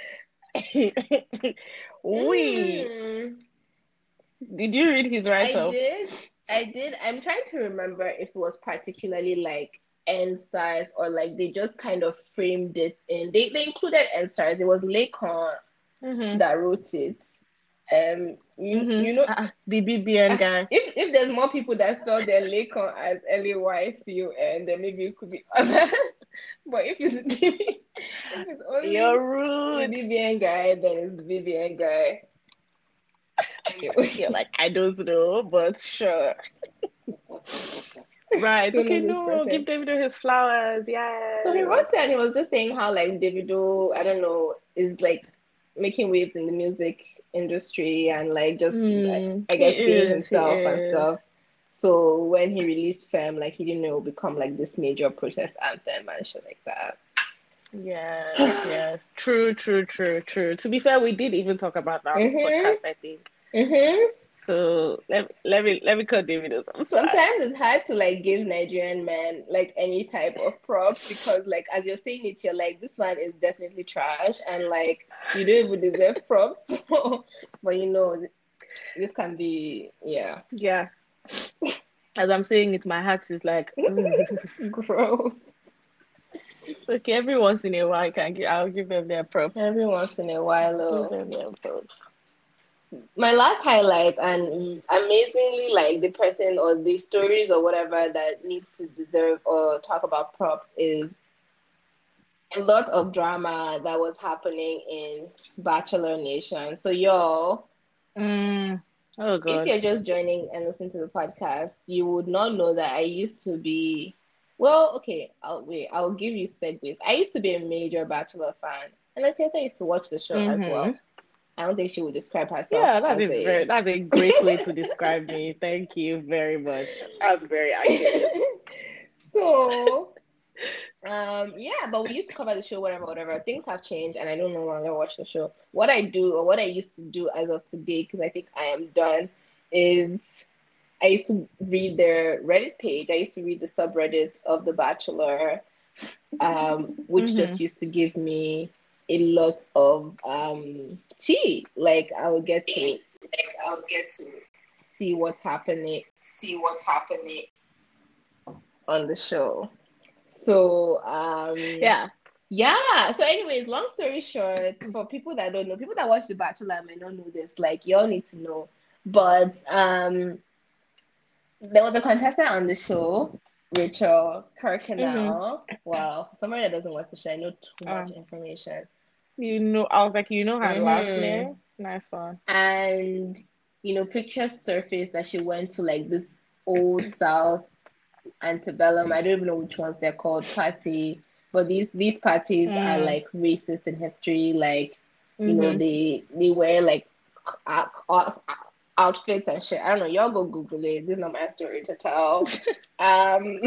Speaker 1: We.
Speaker 2: Mm,
Speaker 1: Did you read his write
Speaker 2: I
Speaker 1: up?
Speaker 2: did. I did. I'm trying to remember if it was particularly like N SARS or like they just kind of framed it in. They they included N SARS. It was Lakon
Speaker 1: Mm-hmm.
Speaker 2: that wrote it. Um, you
Speaker 1: Mm-hmm.
Speaker 2: you know,
Speaker 1: Uh-uh. The B B N guy.
Speaker 2: if if there's more people that spell their Lakon as L A Y C O N, then maybe it could be others. But if it's if it's only
Speaker 1: You're
Speaker 2: the
Speaker 1: rude.
Speaker 2: B B N guy, then it's the B B N guy.
Speaker 1: You're
Speaker 2: Anyway,
Speaker 1: like, I don't know, but sure. Right.
Speaker 2: don't
Speaker 1: Okay,
Speaker 2: know this
Speaker 1: no, give
Speaker 2: person.
Speaker 1: Davido his flowers.
Speaker 2: So he
Speaker 1: Yes.
Speaker 2: wrote it and he was just saying how like Davido, I don't know, is like making waves in the music industry and like just
Speaker 1: Mm,
Speaker 2: I
Speaker 1: he
Speaker 2: guess being
Speaker 1: is. He
Speaker 2: himself and
Speaker 1: is.
Speaker 2: stuff. So when he released Femme, like he didn't know it would become like this major protest anthem and shit like that.
Speaker 1: Yes, yes. True, true, true, true. To be fair, we did even talk about that on the
Speaker 2: Mhm.
Speaker 1: podcast, I think.
Speaker 2: Mhm.
Speaker 1: So let, let me let me cut Davido some slack.
Speaker 2: Sometimes it's hard to like give Nigerian men like any type of props because like as you're saying it, you're like this man is definitely trash and like you don't even deserve props. But you know this can be yeah.
Speaker 1: Yeah. As I'm saying it, my heart is like,
Speaker 2: Gross.
Speaker 1: okay, every once in a while, I can give, I'll give them their props.
Speaker 2: Every once in a while,
Speaker 1: Give
Speaker 2: oh.
Speaker 1: them their props.
Speaker 2: My last highlight, and amazingly, like the person or the stories or whatever that needs to deserve or talk about props is a lot of drama that was happening in Bachelor Nation. So, y'all,
Speaker 1: Mm. Oh
Speaker 2: if
Speaker 1: God.
Speaker 2: you're just joining and listening to the podcast, you would not know that I used to be, well, okay, I'll wait, I'll give you segues. I used to be a major Bachelor fan, and Atiesa used to watch the show as
Speaker 1: Mm-hmm.
Speaker 2: well. I don't think she would describe herself
Speaker 1: Yeah, that's
Speaker 2: as
Speaker 1: a very
Speaker 2: a.
Speaker 1: that's a great way to describe me. Thank you very much. That's very accurate.
Speaker 2: So, um, yeah, but we used to cover the show, whatever, whatever. Things have changed, and I don't no longer watch the show. What I do, or what I used to do as of today, because I think I am done, is I used to read their Reddit page. I used to read the subreddit of The Bachelor, um, which
Speaker 1: Mm-hmm.
Speaker 2: just used to give me a lot of um tea. Like I would get to
Speaker 3: Like I'll get to
Speaker 2: see what's happening
Speaker 3: see what's happening.
Speaker 2: on the show. So um
Speaker 1: Yeah.
Speaker 2: yeah. So anyways, long story short, for people that don't know, people that watch The Bachelor may not know this, like y'all need to know. But um there was a contestant on the show, Rachel
Speaker 1: Mm-hmm.
Speaker 2: Kirkconnell. Wow, somebody that doesn't watch the show, I know too much
Speaker 1: Um,
Speaker 2: information.
Speaker 1: you know, I was like, you know her last
Speaker 2: Mm-hmm.
Speaker 1: name? Nice one.
Speaker 2: And you know, pictures surfaced that she went to like this old South antebellum. I don't even know which ones they're called party, but these these parties are
Speaker 1: Mm.
Speaker 2: like racist in history. Like, you know,
Speaker 1: Mm-hmm.
Speaker 2: they they wear like out, out, outfits and shit. I don't know. Y'all go Google it. This is not my story to tell. Um,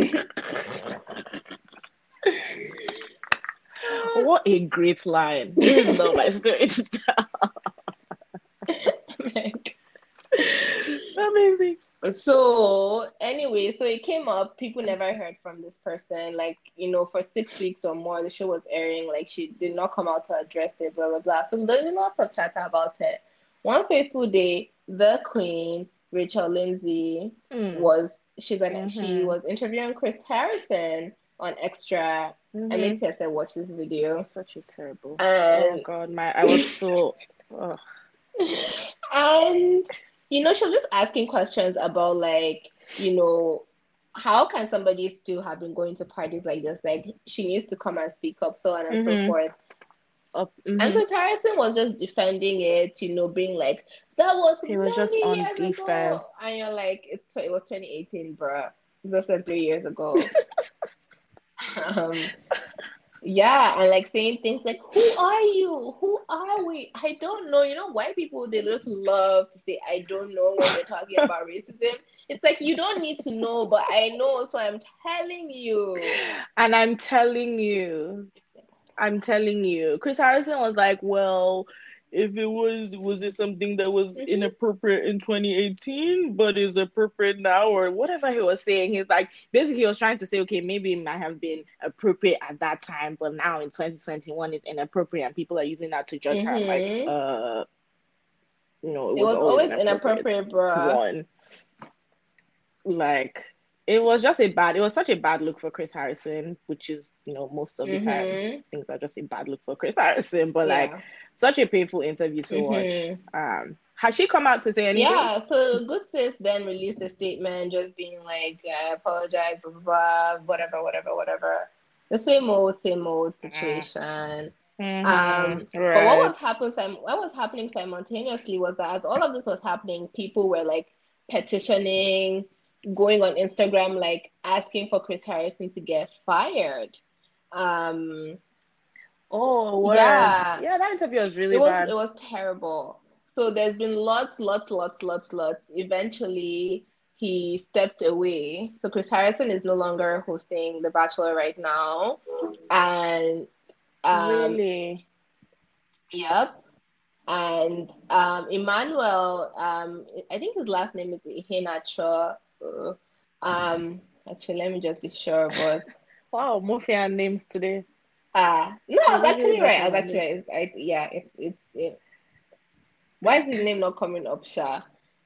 Speaker 1: What a great line. This is not my story to tell.
Speaker 2: like,
Speaker 1: Amazing.
Speaker 2: so anyway, so it came up. People never heard from this person. Like, you know, for six weeks or more, the show was airing. Like, she did not come out to address it, blah, blah, blah. So there's lots of chatter about it. One fateful day, the queen, Rachel Lindsay,
Speaker 1: Mm.
Speaker 2: was she's an, she
Speaker 1: Mm-hmm.
Speaker 2: was interviewing Chris Harrison on Extra. I
Speaker 1: Mm-hmm.
Speaker 2: made Tessa watch this video.
Speaker 1: Such a terrible.
Speaker 2: And
Speaker 1: Oh God, my I was so. Oh.
Speaker 2: and you know, she was just asking questions about like, you know, how can somebody still have been going to parties like this? Like she needs to come and speak up, so on and so
Speaker 1: Mm-hmm.
Speaker 2: forth.
Speaker 1: Up.
Speaker 2: And
Speaker 1: Mm-hmm.
Speaker 2: Chris Harrison was just defending it, you know, being like, that was
Speaker 1: He was just
Speaker 2: many
Speaker 1: on
Speaker 2: years ago.
Speaker 1: defense.
Speaker 2: And you're like, it's it was twenty eighteen, bruh. Less than three years ago. um Yeah, and like saying things like, "Who are you? Who are we?" I don't know. You know, white people they just love to say, "I don't know" when they're talking about racism. It's like you don't need to know, but I know, so I'm telling you.
Speaker 1: And I'm telling you, I'm telling you, Chris Harrison was like, well, if it was, was it something that was
Speaker 2: Mhm.
Speaker 1: inappropriate in twenty eighteen, but is appropriate now, or whatever he was saying? He's like, basically, he was trying to say, okay, maybe it might have been appropriate at that time, but now in twenty twenty-one, it's inappropriate, and people are using that to judge her. I'm like,
Speaker 2: Mhm.
Speaker 1: uh, no, it
Speaker 2: It
Speaker 1: was
Speaker 2: was
Speaker 1: always
Speaker 2: always
Speaker 1: inappropriate.
Speaker 2: inappropriate, bruh.
Speaker 1: One, like, it was just a bad, it was such a bad look for Chris Harrison, which is, you know, most of the time
Speaker 2: Mhm.
Speaker 1: things are just a bad look for Chris Harrison, but like,
Speaker 2: Yeah.
Speaker 1: such a painful interview to watch.
Speaker 2: Mhm.
Speaker 1: Um, has she come out to say anything?
Speaker 2: Yeah, so Good Sis then released a statement just being like, I apologize, blah, blah, blah, whatever, whatever, whatever. The same old, same old situation.
Speaker 1: Mm-hmm.
Speaker 2: Um, but what
Speaker 1: Right.
Speaker 2: was happening, what was happening simultaneously was that as all of this was happening, people were like petitioning, going on Instagram, like asking for Chris Harrison to get fired. Um,
Speaker 1: Oh, word.
Speaker 2: yeah,
Speaker 1: Yeah, that interview was really
Speaker 2: it was
Speaker 1: bad.
Speaker 2: it was terrible. So there's been lots, lots, lots, lots, lots. Eventually, he stepped away. So Chris Harrison is no longer hosting The Bachelor right now, and um,
Speaker 1: Really?
Speaker 2: yep. And um, Emmanuel, um, I think his last name is Iheanacho. Uh, um, actually, let me just be sure, but
Speaker 1: Wow, Mafia names today.
Speaker 2: ah, no, I was
Speaker 1: He's usually
Speaker 2: actually right. I
Speaker 1: dropping
Speaker 2: was
Speaker 1: the
Speaker 2: actually
Speaker 1: names.
Speaker 2: right. I, yeah, it's it's it. Why is his name not coming up, Sha?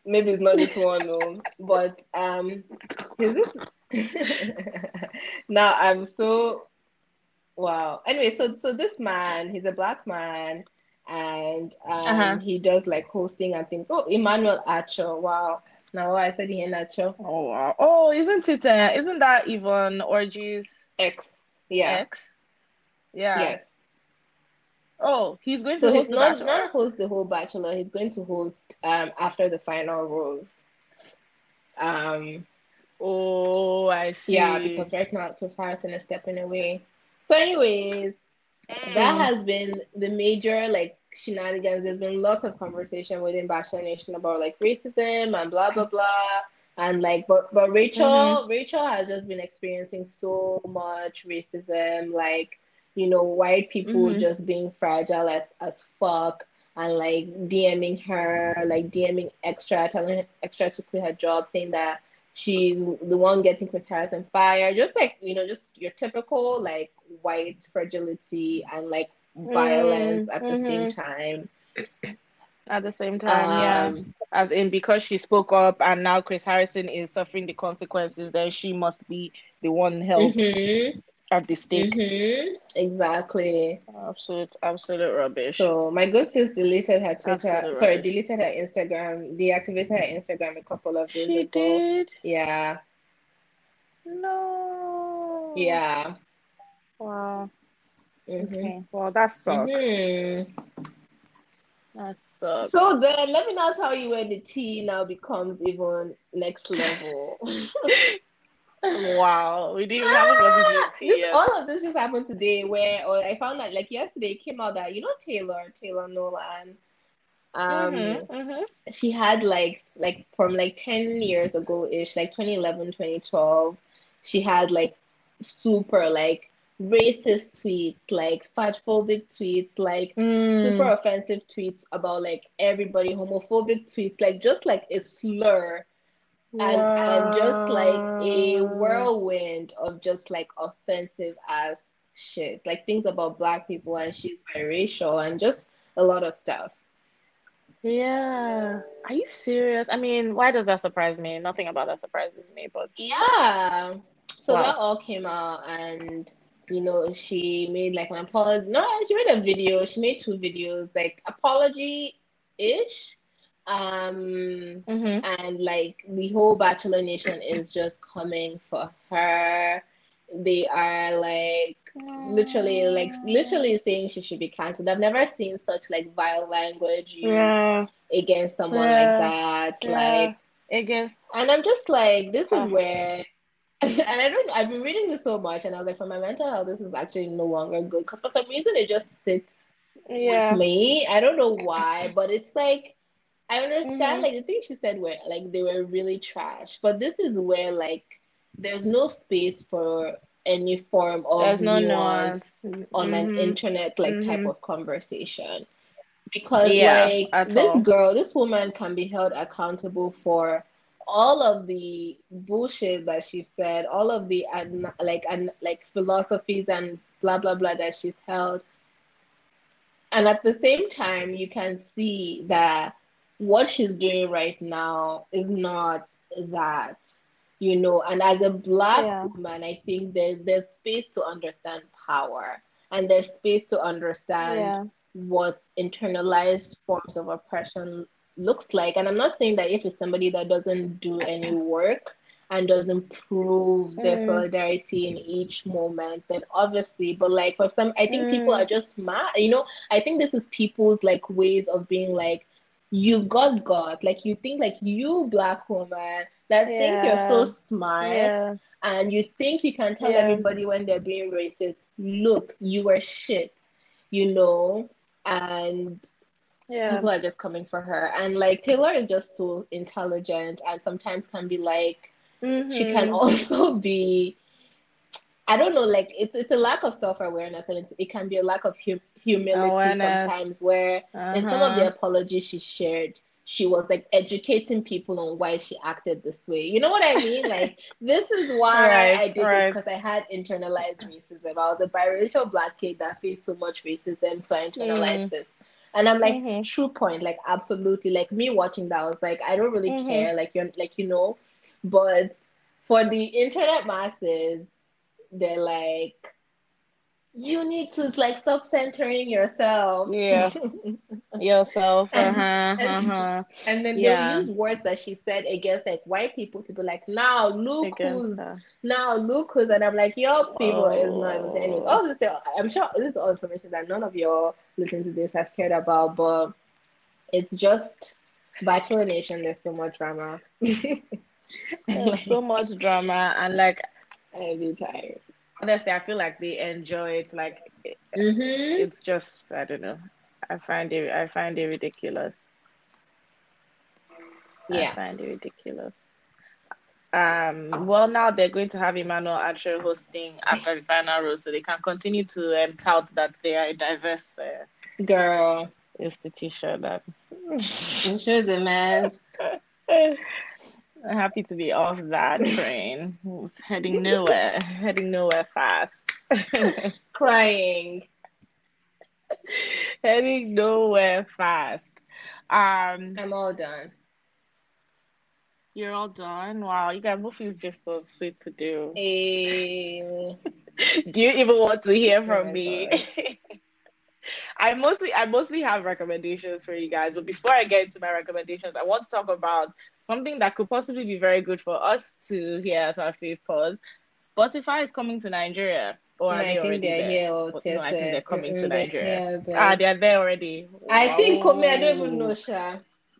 Speaker 2: maybe it's not this one, no. But um, is this? Now I'm so wow. Anyway, so so this man, he's a black man, and
Speaker 1: Uh-huh.
Speaker 2: um, he does like hosting and things. Oh, Emmanuel Acho. Wow. Now I said he in Acho.
Speaker 1: Oh wow. Oh, isn't it uh, isn't that even Orgy's
Speaker 2: X. Yeah.
Speaker 1: ex? Yeah.
Speaker 2: Yes.
Speaker 1: Oh, he's going to
Speaker 2: So he's
Speaker 1: host The
Speaker 2: not
Speaker 1: Bachelor.
Speaker 2: not host the whole Bachelor. He's going to host um after the final rose. Um,
Speaker 1: Oh, I
Speaker 2: yeah,
Speaker 1: see.
Speaker 2: because right now Chris Harrison is stepping away. So, anyways, that
Speaker 1: Mm.
Speaker 2: has been the major like shenanigans. There's been lots of conversation within Bachelor Nation about like racism and blah blah blah. And like, but but
Speaker 1: Mm-hmm.
Speaker 2: Rachel, Rachel has just been experiencing so much racism, like you know, white people
Speaker 1: Mm-hmm.
Speaker 2: just being fragile as as fuck, and like DMing her, like DMing extra, telling her extra to quit her job, saying that she's the one getting Chris Harrison fired. Just like, you know, just your typical like white fragility and like violence at the same
Speaker 1: Mm-hmm.
Speaker 2: time.
Speaker 1: At the same time, yeah.
Speaker 2: Um,
Speaker 1: As in, because she spoke up and now Chris Harrison is suffering the consequences, then she must be the one held
Speaker 2: mm-hmm,
Speaker 1: at the stake.
Speaker 2: mm-hmm, exactly.
Speaker 1: Absolute, absolute rubbish.
Speaker 2: So my good sis deleted her Twitter,
Speaker 1: Absolute
Speaker 2: sorry,
Speaker 1: rubbish.
Speaker 2: deleted her Instagram, deactivated her Instagram a couple of days
Speaker 1: She
Speaker 2: ago.
Speaker 1: did?
Speaker 2: Yeah,
Speaker 1: No.
Speaker 2: yeah.
Speaker 1: Wow.
Speaker 2: Mm-hmm,
Speaker 1: Okay. Well, that sucks.
Speaker 2: mm-hmm.
Speaker 1: That
Speaker 2: So
Speaker 1: sucks.
Speaker 2: then let me now tell you where the tea now becomes even next level.
Speaker 1: Wow. We didn't, we haven't gotten to the
Speaker 2: Ah,
Speaker 1: tea
Speaker 2: this
Speaker 1: yet.
Speaker 2: all of this just happened today where or I found out like yesterday it came out that you know Taylor, Taylor Nolan, um
Speaker 1: Mm-hmm. Mm-hmm.
Speaker 2: she had like like from like ten years ago ish, like twenty eleven, twenty twelve, she had like super like racist tweets, like fatphobic tweets, like super
Speaker 1: Mm.
Speaker 2: offensive tweets about like everybody, homophobic tweets, like just like a slur and and just like a
Speaker 1: Wow.
Speaker 2: whirlwind of just like offensive ass shit, like things about black people, and she's biracial and just a lot of stuff.
Speaker 1: Yeah. Are you serious? I mean, why does that surprise me? Nothing about that surprises me, but
Speaker 2: Yeah. So that
Speaker 1: wow.
Speaker 2: all came out, and you know, she made like an apology. No, she made a video. She made two videos, like apology-ish. Um,
Speaker 1: Mm-hmm.
Speaker 2: and like the whole Bachelor Nation is just coming for her. They are like literally, like
Speaker 1: Mm.
Speaker 2: literally saying she should be canceled. I've never seen such like vile language used
Speaker 1: Yeah.
Speaker 2: against someone like
Speaker 1: Yeah.
Speaker 2: that.
Speaker 1: Yeah.
Speaker 2: Like,
Speaker 1: Against
Speaker 2: and I'm just like, this is
Speaker 1: ah.
Speaker 2: where, and I don't, I've been reading this so much, and I was like, for my mental health, this is actually no longer good because for some reason it just sits with
Speaker 1: Yeah.
Speaker 2: me. I don't know why, but it's like, I understand,
Speaker 1: Mm-hmm.
Speaker 2: like, the things she said were like, they were really trash, but this is where, like, there's no space for any form of
Speaker 1: There's no
Speaker 2: nuance
Speaker 1: nuance.
Speaker 2: on an
Speaker 1: Mm-hmm.
Speaker 2: internet, like, type
Speaker 1: Mm-hmm.
Speaker 2: of conversation. Because
Speaker 1: Yeah,
Speaker 2: like
Speaker 1: at
Speaker 2: this
Speaker 1: all.
Speaker 2: girl, this woman can be held accountable for all of the bullshit that she said, all of the ad- like and like philosophies and blah blah blah that she's held. And at the same time, you can see that what she's doing right now is not that, you know. And as a black
Speaker 1: Yeah.
Speaker 2: woman, I think there's there's space to understand power, and there's space to understand
Speaker 1: Yeah.
Speaker 2: what internalized forms of oppression looks like. And I'm not saying that if it's somebody that doesn't do any work and doesn't prove their
Speaker 1: Mm.
Speaker 2: solidarity in each moment, then obviously, but like for some, I think people are
Speaker 1: Mm.
Speaker 2: just mad, you know. I think this is people's like ways of being like, you've got God. Like you think like you black woman that think you're so
Speaker 1: Yeah.
Speaker 2: smart
Speaker 1: Yeah.
Speaker 2: and you think you can tell
Speaker 1: Yeah.
Speaker 2: everybody when they're being racist, look, you are shit, you know, and
Speaker 1: Yeah.
Speaker 2: people are just coming for her. And like Taylor is just so intelligent and sometimes can be like, she can
Speaker 1: Mm-hmm.
Speaker 2: also be, I don't know, like it's it's a lack of self-awareness, and it, it can be a lack of hum humility
Speaker 1: Awareness.
Speaker 2: sometimes, where in some of the
Speaker 1: Uh-huh.
Speaker 2: apologies she shared, she was like educating people on why she acted this way. You know what I mean? Like, this is why
Speaker 1: Right.
Speaker 2: I did this,
Speaker 1: Right.
Speaker 2: because I had internalized racism. I was a biracial black kid that faced so much racism, so I internalized
Speaker 1: Mm.
Speaker 2: this. And I'm like,
Speaker 1: Mm-hmm.
Speaker 2: true point, like absolutely. Like me watching that, I was like, I don't really
Speaker 1: Mm-hmm.
Speaker 2: care, like you're like you know, but for the internet masses, they're like, you need to like stop centering yourself.
Speaker 1: Yeah. Yourself.
Speaker 2: and
Speaker 1: Uh-huh.
Speaker 2: and
Speaker 1: Uh-huh.
Speaker 2: and then they'll
Speaker 1: Yeah.
Speaker 2: use words that she said against like white people to be like, now look
Speaker 1: Against
Speaker 2: who's
Speaker 1: her.
Speaker 2: now look who's and I'm like, your people is not even anyways.
Speaker 1: Oh.
Speaker 2: All this I'm sure this is all information that none of y'all listening to this have cared about, but it's just Bachelor Nation, there's so much drama. And
Speaker 1: There's so
Speaker 2: like
Speaker 1: much drama, and like
Speaker 2: I'll be tired.
Speaker 1: honestly, I feel like they enjoy it. Like it-
Speaker 2: Mm-hmm.
Speaker 1: it's just I don't know. I find it I find it ridiculous. I
Speaker 2: Yeah.
Speaker 1: find it ridiculous. Um, well, now they're going to have Emmanuel Acho hosting after the final rose, so they can continue to um, tout that they are a diverse uh,
Speaker 2: Girl.
Speaker 1: institution. That
Speaker 2: I'm sure the mess.
Speaker 1: I'm happy to be off that train. It's heading nowhere, heading nowhere fast.
Speaker 2: Crying.
Speaker 1: Heading nowhere fast. Um,
Speaker 2: I'm all done.
Speaker 1: you're all done. Wow, you guys both is just so sweet to do.
Speaker 2: Eh,
Speaker 1: Do you even want to hear
Speaker 2: oh
Speaker 1: from
Speaker 2: my
Speaker 1: me?
Speaker 2: God.
Speaker 1: I mostly I mostly have recommendations for you guys, but before I get into my recommendations, I want to talk about something that could possibly be very good for us to hear at our faith pause. Spotify is coming to Nigeria, or
Speaker 2: No,
Speaker 1: are
Speaker 2: I
Speaker 1: they
Speaker 2: think
Speaker 1: already
Speaker 2: they're
Speaker 1: there?
Speaker 2: here, or
Speaker 1: But no, I think they're
Speaker 2: Tessa.
Speaker 1: coming to
Speaker 2: Mm-mm, they're
Speaker 1: Nigeria.
Speaker 2: here,
Speaker 1: Ah,
Speaker 2: babe.
Speaker 1: they're there already.
Speaker 2: I think, Komi, I don't even know,
Speaker 1: Wow.
Speaker 2: Sha.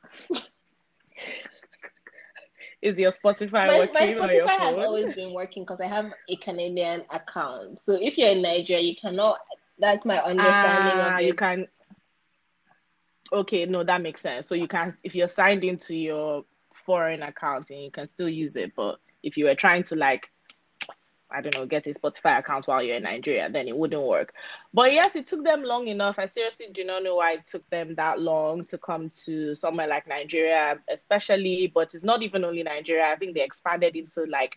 Speaker 1: Is your Spotify
Speaker 2: My my
Speaker 1: working on your
Speaker 2: Spotify has
Speaker 1: phone?
Speaker 2: always been working because I have a Canadian account. So if you're in Nigeria, you cannot. That's my understanding
Speaker 1: Ah,
Speaker 2: of
Speaker 1: you
Speaker 2: it.
Speaker 1: can. Okay, no, that makes sense. So you can, if you're signed into your foreign account, and you can still use it. But if you were trying to like, I don't know, get a Spotify account while you're in Nigeria, then it wouldn't work. But yes, it took them long enough. I seriously do not know why it took them that long to come to somewhere like Nigeria, especially. But it's not even only Nigeria. I think they expanded into like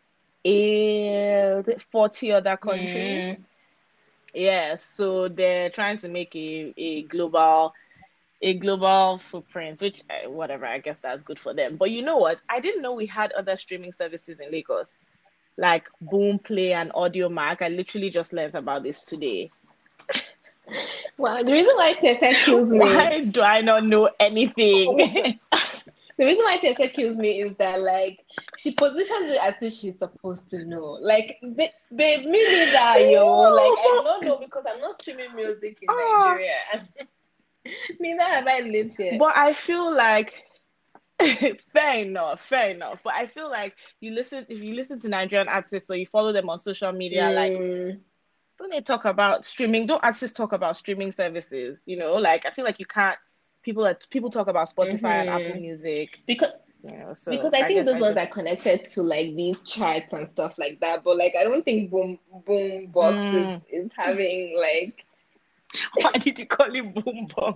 Speaker 1: a forty other countries.
Speaker 2: Mm.
Speaker 1: Yeah, so they're trying to make a, a global a global footprint, which uh, whatever, I guess that's good for them. But you know what? I didn't know we had other streaming services in Lagos, like Boomplay and Audio Mac. I literally just learned about this today.
Speaker 2: Well, the reason why Tessa kills me,
Speaker 1: Why do I not know anything?
Speaker 2: the reason why Tessa kills me is that like she positions it as if she's supposed to know. Like, ba- babe, me neither, yo. Like, I
Speaker 1: No,
Speaker 2: don't know because I'm not streaming music in
Speaker 1: ah,
Speaker 2: Nigeria. Neither have I lived here.
Speaker 1: but I feel like fair enough, fair enough. But I feel like you listen if you listen to Nigerian artists or you follow them on social media, like
Speaker 2: Mm,
Speaker 1: don't they talk about streaming? Don't artists talk about streaming services? You know, like I feel like you can't. People are people talk about Spotify and Apple
Speaker 2: mm-hmm.
Speaker 1: Music.
Speaker 2: Because
Speaker 1: You know,
Speaker 2: because
Speaker 1: so
Speaker 2: I
Speaker 1: I
Speaker 2: think
Speaker 1: guess
Speaker 2: those
Speaker 1: I
Speaker 2: ones are
Speaker 1: just.
Speaker 2: connected to like these charts and stuff like that. But like I don't think Boom Boom Box is,
Speaker 1: Mm,
Speaker 2: is having like
Speaker 1: why did you call it Boombox?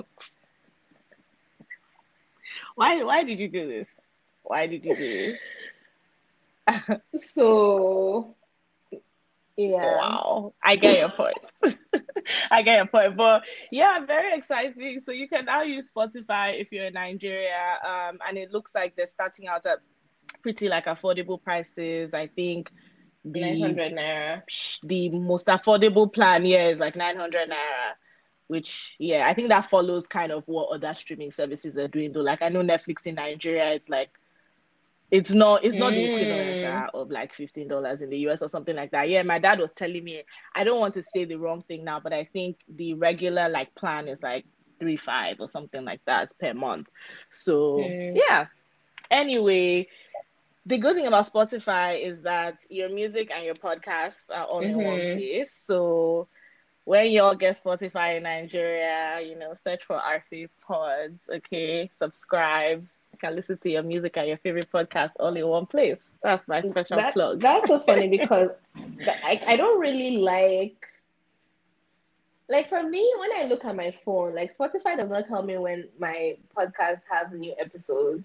Speaker 1: Why why did you do this? Why did you do this?
Speaker 2: so yeah.
Speaker 1: Wow, I get your point. I get your point. But yeah, very exciting. So you can now use Spotify if you're in Nigeria. Um, and it looks like they're starting out at pretty like affordable prices. I think
Speaker 2: Nine
Speaker 1: the
Speaker 2: hundred naira.
Speaker 1: the most affordable plan here is like nine hundred naira, which yeah, I think that follows kind of what other streaming services are doing though. Like I know Netflix in Nigeria, it's like it's not it's not the equivalent
Speaker 2: Mm,
Speaker 1: sha, of like fifteen dollars in the U S or something like that. Yeah, my dad was telling me, I don't want to say the wrong thing now, but I think the regular like plan is like three five or something like that per month. So
Speaker 2: mm,
Speaker 1: yeah. Anyway, the good thing about Spotify is that your music and your podcasts are all in one
Speaker 2: mm-hmm.
Speaker 1: place. So when you all get Spotify in Nigeria, you know, search for our fave pods, okay? Subscribe. You can listen to your music and your favorite podcast all in one place. That's my special
Speaker 2: That
Speaker 1: plug.
Speaker 2: that's so funny because that, I I don't really like like for me when I look at my phone, like Spotify does not tell me when my podcasts have new episodes.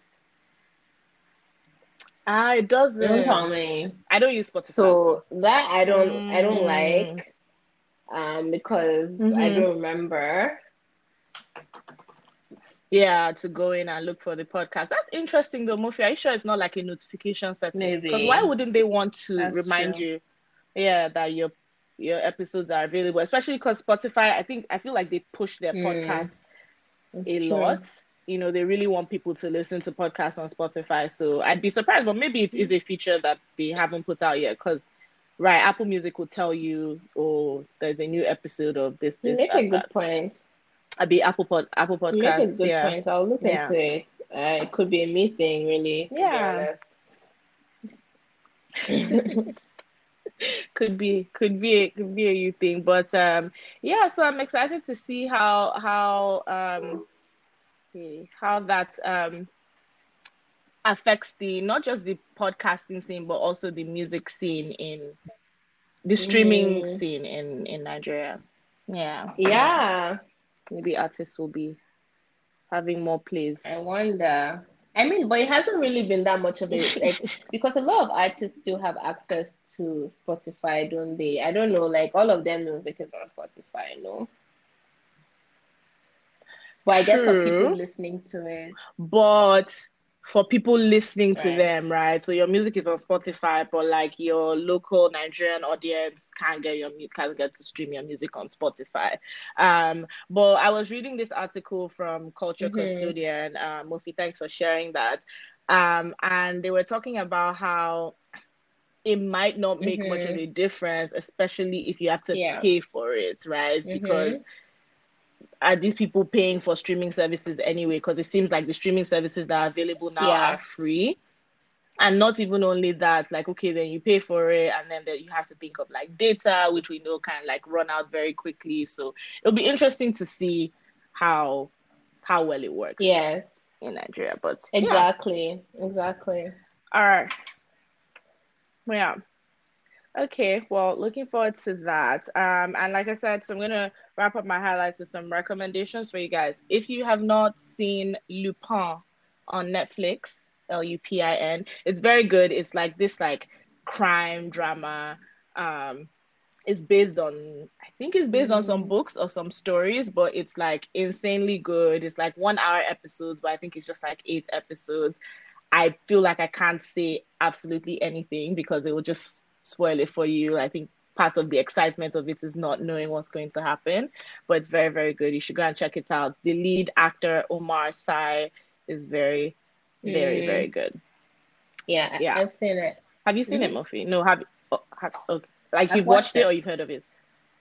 Speaker 1: Ah, it
Speaker 2: It don't tell
Speaker 1: doesn't.
Speaker 2: me.
Speaker 1: I don't use Spotify, so.
Speaker 2: So that I don't I don't
Speaker 1: Mm,
Speaker 2: like um because I
Speaker 1: mm-hmm.
Speaker 2: don't remember.
Speaker 1: Yeah, to go in and look for the podcast. That's interesting though, Murphy. Are you sure it's not like a notification setting? Because why
Speaker 2: Maybe.
Speaker 1: wouldn't they want to
Speaker 2: That's
Speaker 1: remind
Speaker 2: true.
Speaker 1: you, yeah, that your your episodes are available? Especially because Spotify, I think I feel like they push their
Speaker 2: Mm,
Speaker 1: podcasts
Speaker 2: it's
Speaker 1: a
Speaker 2: true.
Speaker 1: lot. You know, they really want people to listen to podcasts on Spotify. So I'd be surprised, but maybe it is a feature that they haven't put out yet. Because right, Apple Music will tell you, oh, there's a new episode of this,
Speaker 2: You
Speaker 1: this,
Speaker 2: make
Speaker 1: that,
Speaker 2: a good
Speaker 1: that.
Speaker 2: point.
Speaker 1: I'd be Apple Pod, Apple
Speaker 2: You make a
Speaker 1: Podcasts.
Speaker 2: good
Speaker 1: Yeah,
Speaker 2: point. I'll look
Speaker 1: yeah,
Speaker 2: into it. Uh, it could be a me thing, really, to be
Speaker 1: yeah.
Speaker 2: honest.
Speaker 1: Could be, could be, a, could be a you thing. But um, yeah. So I'm excited to see how how um how that um affects the not just the podcasting scene, but also the music scene in the streaming
Speaker 2: hmm
Speaker 1: scene in in Nigeria. Yeah, yeah.
Speaker 2: Yeah,
Speaker 1: Maybe artists will be having more
Speaker 2: I
Speaker 1: plays.
Speaker 2: wonder. I mean, but it hasn't really been that much of it, like, because a lot of artists still have access to Spotify, don't they? I don't know, like all of their music is on Spotify, no? But I guess for people
Speaker 1: True,
Speaker 2: listening to it,
Speaker 1: but for people listening to
Speaker 2: right?
Speaker 1: them, right? So your music is on Spotify, but like your local Nigerian audience can't get your mu- can't get to stream your music on Spotify. Um, but I was reading this article from Culture
Speaker 2: Mm-hmm.
Speaker 1: Custodian. Uh, Mufi, thanks for sharing that. Um, and they were talking about how it might not make much of
Speaker 2: Mm-hmm.
Speaker 1: a difference, especially if you have to
Speaker 2: Yeah.
Speaker 1: pay for it, right? Because
Speaker 2: Mm-hmm.
Speaker 1: are these people paying for streaming services anyway? Because it seems like the streaming services that are available now are
Speaker 2: Yeah.
Speaker 1: free. And not even only that, like, okay, then you pay for it, and then you have to think of like data, which we know can like run out very quickly. So it'll be interesting to see how how well it works
Speaker 2: Yes.
Speaker 1: in Nigeria. But yeah,
Speaker 2: Exactly. Exactly.
Speaker 1: all right, yeah. Okay, well, looking forward to that. Um, and like I said, so I'm gonna wrap up my highlights with some recommendations for you guys. If you have not seen Lupin on Netflix, L U P I N, it's very good. It's like this like crime drama. Um, it's based on I think it's based on some
Speaker 2: Mm,
Speaker 1: books or some stories, but it's like insanely good. It's like one hour episodes, but I think it's just like eight episodes. I feel like I can't say absolutely anything because it will just spoil it for you. I think part of the excitement of it is not knowing what's going to happen, but it's very, very good. You should go and check it out. The lead actor, Omar Sy, is very, very, very
Speaker 2: mm,
Speaker 1: good.
Speaker 2: yeah, I-
Speaker 1: Yeah.
Speaker 2: I've seen it.
Speaker 1: Have you seen it,
Speaker 2: Hmm.
Speaker 1: Murphy? No, have, oh, have okay. Like
Speaker 2: I've
Speaker 1: you've
Speaker 2: watched
Speaker 1: watched it or
Speaker 2: it.
Speaker 1: you've heard of it?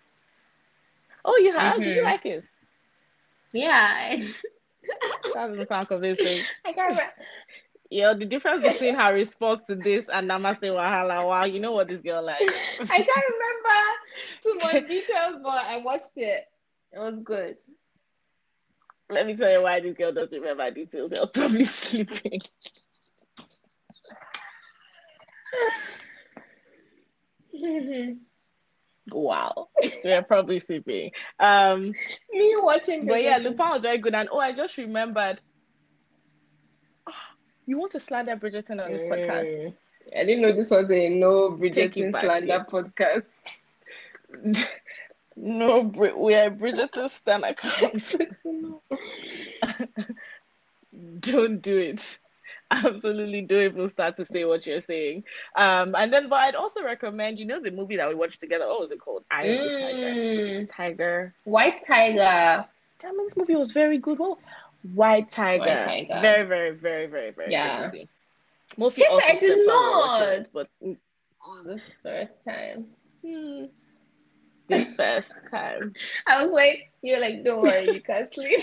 Speaker 1: Oh, you have? Did you
Speaker 2: Mm-hmm.
Speaker 1: like it?
Speaker 2: Yeah. I,
Speaker 1: That doesn't sound convincing.
Speaker 2: I can't remember.
Speaker 1: Yeah, the difference between her response to this and Namaste Wahala. Wow, you know what this girl likes.
Speaker 2: I can't remember too much details, but I watched it. It was good.
Speaker 1: Let me tell you why this girl doesn't remember details. You're probably sleeping. Wow. You're probably sleeping. Um,
Speaker 2: Me watching
Speaker 1: but yeah,
Speaker 2: Bridgerton.
Speaker 1: Lupin was very good. And oh, I just remembered. You want to slander Bridgerton on this podcast?
Speaker 2: Mm. I didn't know this was a no
Speaker 1: Take it
Speaker 2: Bridgerton
Speaker 1: back, dear.
Speaker 2: slander podcast.
Speaker 1: No, we are Bridgerton Stan accounts. Don't do it. Absolutely don't even start to say what you're saying. Um, and then, but I'd also recommend, you know, the movie that we watched together. What was it called? Eye of the Tiger.
Speaker 2: Mm.
Speaker 1: Tiger.
Speaker 2: White Tiger.
Speaker 1: Damn, this movie was very good. Well, White
Speaker 2: White
Speaker 1: Tiger.
Speaker 2: Tiger.
Speaker 1: Very, very, very, very, very good
Speaker 2: Yeah.
Speaker 1: movie. Mofi
Speaker 2: Yes,
Speaker 1: also
Speaker 2: I did
Speaker 1: slept while we were watching
Speaker 2: not.
Speaker 1: it, but
Speaker 2: Oh, the first time.
Speaker 1: hmm, the first time.
Speaker 2: I was like, you're like, don't worry, you can't sleep.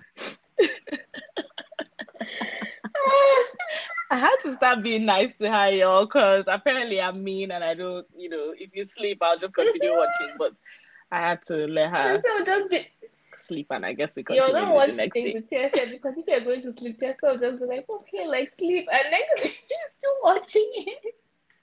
Speaker 1: I had to start being nice to her, y'all, because apparently I'm mean and I don't, you know, if you sleep, I'll just continue watching. But I had to let her
Speaker 2: So just be,
Speaker 1: sleep, and I guess we
Speaker 2: you're
Speaker 1: continued
Speaker 2: not
Speaker 1: with the
Speaker 2: watching
Speaker 1: next day.
Speaker 2: the T S A because if you're going to sleep, T S A will just be like, okay, like sleep, and next day you're still watching it.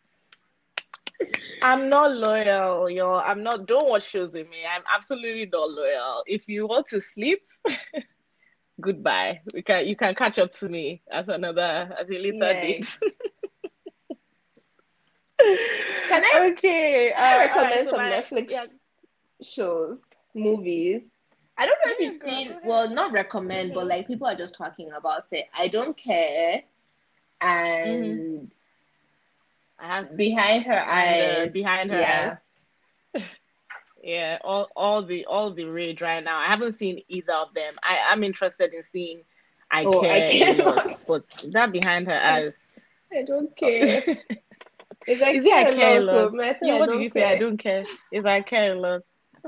Speaker 1: I'm not loyal, y'all. I'm not. Don't watch shows with me. I'm absolutely not loyal. If you want to sleep, goodbye. We can. You can catch up to me at another at a later
Speaker 2: Nice.
Speaker 1: date.
Speaker 2: Can I,
Speaker 1: Okay.
Speaker 2: can I
Speaker 1: Uh, all right.
Speaker 2: recommend
Speaker 1: So
Speaker 2: some
Speaker 1: my
Speaker 2: Netflix
Speaker 1: yeah.
Speaker 2: shows, movies? I don't know if
Speaker 1: Yeah,
Speaker 2: you've
Speaker 1: girl,
Speaker 2: seen,
Speaker 1: go ahead.
Speaker 2: well, not recommend, but
Speaker 1: Mm-hmm.
Speaker 2: like people are just talking about it. I don't care.
Speaker 1: Mm-hmm.
Speaker 2: And
Speaker 1: I have
Speaker 2: behind her
Speaker 1: and uh,
Speaker 2: eyes,
Speaker 1: behind her eyes.
Speaker 2: yeah.
Speaker 1: Yeah, all all the all the rage right now. I haven't seen either of them. I am interested in seeing I
Speaker 2: Oh, I
Speaker 1: Care a Lot,
Speaker 2: cannot.
Speaker 1: but that behind her eyes.
Speaker 2: I don't
Speaker 1: Is
Speaker 2: care. It's I
Speaker 1: it I
Speaker 2: care a
Speaker 1: care a
Speaker 2: lot,
Speaker 1: lot?
Speaker 2: so I think
Speaker 1: You
Speaker 2: I
Speaker 1: what did you
Speaker 2: don't
Speaker 1: say? I
Speaker 2: care.
Speaker 1: don't care. Is I care a lot?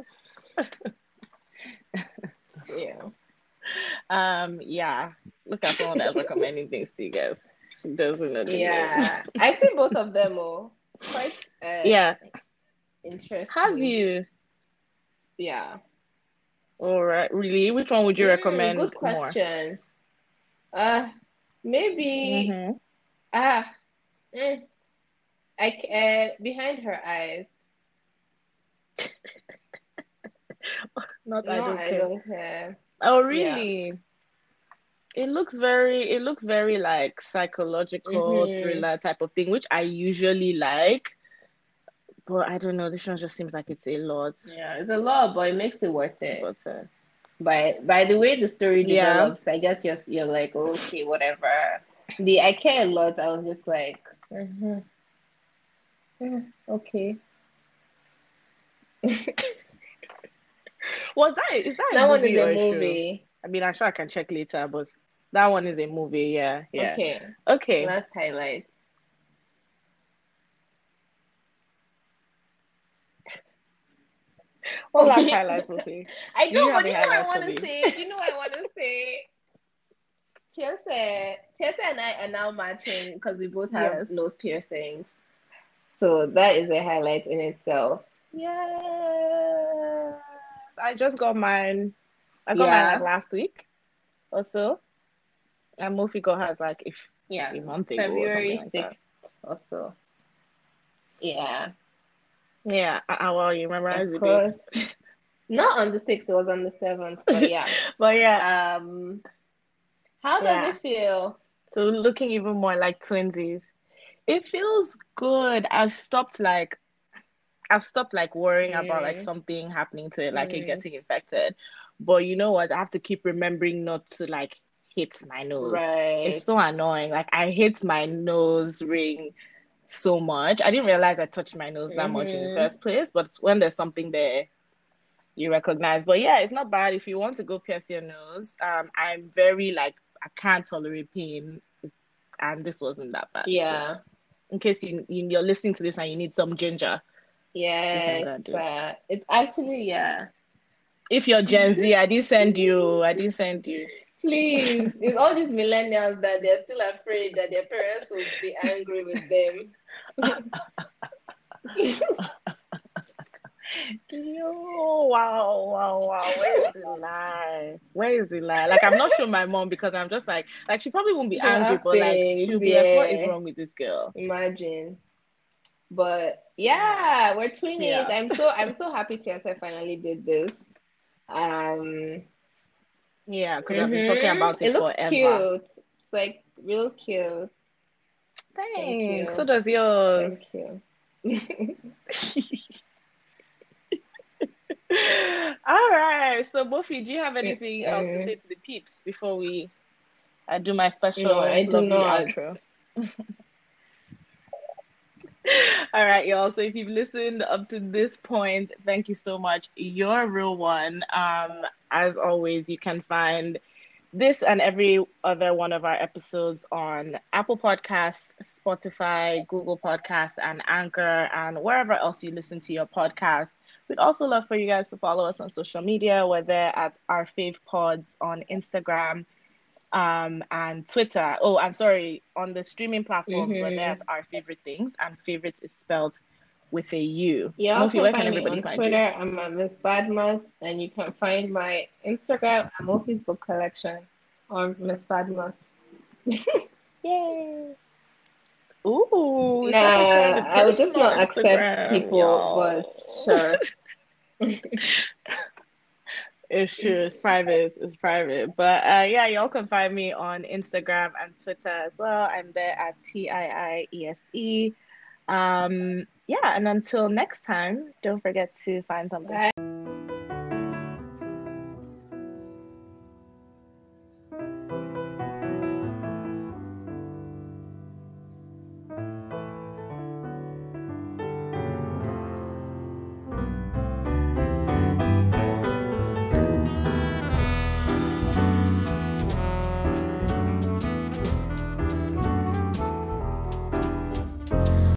Speaker 2: Yeah.
Speaker 1: Um, yeah. Look at someone that's recommending things to you guys. She doesn't know the name.
Speaker 2: Yeah. I've seen both of them, oh. Quite uh
Speaker 1: Yeah. Have
Speaker 2: interesting.
Speaker 1: you?
Speaker 2: Yeah.
Speaker 1: All right. Really? Which one would you
Speaker 2: Mm, good
Speaker 1: recommend more?
Speaker 2: question. Uh, maybe
Speaker 1: Mm-hmm.
Speaker 2: ah, mm, I c- uh, behind her eyes.
Speaker 1: Not I
Speaker 2: No,
Speaker 1: don't
Speaker 2: I
Speaker 1: care.
Speaker 2: don't care.
Speaker 1: Oh,
Speaker 2: Yeah.
Speaker 1: really? It looks very, it looks very like psychological
Speaker 2: Mm-hmm.
Speaker 1: thriller type of thing, which I usually like. But I don't know, this one just seems like it's a lot.
Speaker 2: Yeah, it's a lot, but it makes it worth it.
Speaker 1: But uh,
Speaker 2: By by the way the story
Speaker 1: yeah,
Speaker 2: develops, I guess you're you're like, okay, whatever. The I care a lot. I was just like, mhm, mm, okay.
Speaker 1: was that is that a
Speaker 2: That one is
Speaker 1: movie
Speaker 2: a
Speaker 1: or a show?
Speaker 2: movie.
Speaker 1: I mean, I'm sure I can check later, but that one is a movie. Yeah, yeah.
Speaker 2: Okay,
Speaker 1: Okay.
Speaker 2: last highlight.
Speaker 1: What last highlights movie?
Speaker 2: I
Speaker 1: Do you
Speaker 2: know,
Speaker 1: have
Speaker 2: but
Speaker 1: a
Speaker 2: you know what I
Speaker 1: highlights for
Speaker 2: want to
Speaker 1: me?
Speaker 2: say? You know what I want to say? Tessa, Tessa and I are now matching because we both have
Speaker 1: Yes.
Speaker 2: nose piercings. So that is a highlight in itself.
Speaker 1: Yes. I just got mine. I got mine like
Speaker 2: Yeah,
Speaker 1: last week or so. And Mofi got hers like if
Speaker 2: yeah,
Speaker 1: a month ago or something
Speaker 2: February
Speaker 1: like that.
Speaker 2: sixth or so. Yeah,
Speaker 1: Yeah, uh, uh, well, you
Speaker 2: of
Speaker 1: memorize the dates.
Speaker 2: course. Not on the sixth, it was on the seventh, but yeah.
Speaker 1: But yeah,
Speaker 2: Um, how does
Speaker 1: yeah.
Speaker 2: it feel?
Speaker 1: So looking even more like twinsies. It feels good. I've stopped like I've stopped like worrying about like
Speaker 2: Mm,
Speaker 1: something happening to it, like it
Speaker 2: mm,
Speaker 1: getting infected. But you know what? I have to keep remembering not to like hit my nose. It's
Speaker 2: right.
Speaker 1: so annoying. Like I hit my nose ring so much. I didn't realize I touched my nose that much in the
Speaker 2: Mm-hmm.
Speaker 1: first place, but when there's something there, you recognize. But yeah, it's not bad if you want to go pierce your nose. Um, I'm very like I can't tolerate pain, and this wasn't that bad. So
Speaker 2: Yeah.
Speaker 1: in case you, you you're listening to this and you need some ginger, you can
Speaker 2: Yes.
Speaker 1: go and do it.
Speaker 2: Uh, it's actually, yeah.
Speaker 1: If you're Gen Z, I didn't send you. I didn't send you.
Speaker 2: Please, it's all these millennials that they're still afraid that their parents will be angry with them.
Speaker 1: Yo, wow, wow, wow. Where is the lie? Where is the lie? Like, I'm not sure my mom because I'm just like, like she probably won't be
Speaker 2: Don't
Speaker 1: angry,
Speaker 2: have
Speaker 1: but like
Speaker 2: things,
Speaker 1: she'll be like, what is
Speaker 2: yeah.
Speaker 1: wrong with this girl?
Speaker 2: Imagine. But
Speaker 1: Yeah,
Speaker 2: yeah, we're twinnies.
Speaker 1: yeah.
Speaker 2: I'm so I'm so happy T S I finally did this. Um,
Speaker 1: Yeah, because I've been talking
Speaker 2: hmm
Speaker 1: about it
Speaker 2: It looks
Speaker 1: forever.
Speaker 2: cute. It's like real cute. Thank
Speaker 1: Thanks. So
Speaker 2: you.
Speaker 1: does yours.
Speaker 2: Thank you.
Speaker 1: All right. So, Buffy, do you have anything else to
Speaker 2: Mm-mm.
Speaker 1: say to the peeps before we I do my
Speaker 2: No,
Speaker 1: special
Speaker 2: I do
Speaker 1: lovely
Speaker 2: not.
Speaker 1: outro? All right, y'all. So if you've listened up to this point, thank you so much. You're a real one. Um, as always, you can find this and every other one of our episodes on Apple Podcasts, Spotify, Google Podcasts, and Anchor, and wherever else you listen to your podcasts. We'd also love for you guys to follow us on social media. We're there at our fave pods on Instagram um, and Twitter. Oh, I'm sorry, on the streaming platforms, we're there at
Speaker 2: Mm-hmm.
Speaker 1: our favorite things, and favorites is spelled with a U.
Speaker 2: Y'all
Speaker 1: Mofi,
Speaker 2: can
Speaker 1: where can
Speaker 2: find me
Speaker 1: everybody
Speaker 2: on
Speaker 1: find you?
Speaker 2: Twitter. I'm at Miss Badmus, and you can find my Instagram at Mofi's Book Collection or Miss Badmus.
Speaker 1: Yay! Ooh, it's like sharing
Speaker 2: Nah,
Speaker 1: the
Speaker 2: I would just
Speaker 1: personal
Speaker 2: not accept
Speaker 1: Instagram,
Speaker 2: people, but
Speaker 1: y'all.
Speaker 2: sure.
Speaker 1: It's true. It's private. It's private. But uh, yeah, y'all can find me on Instagram and Twitter as well. I'm there at T I I E S E. Um, yeah, and until next time, don't forget to find something.
Speaker 2: Bye.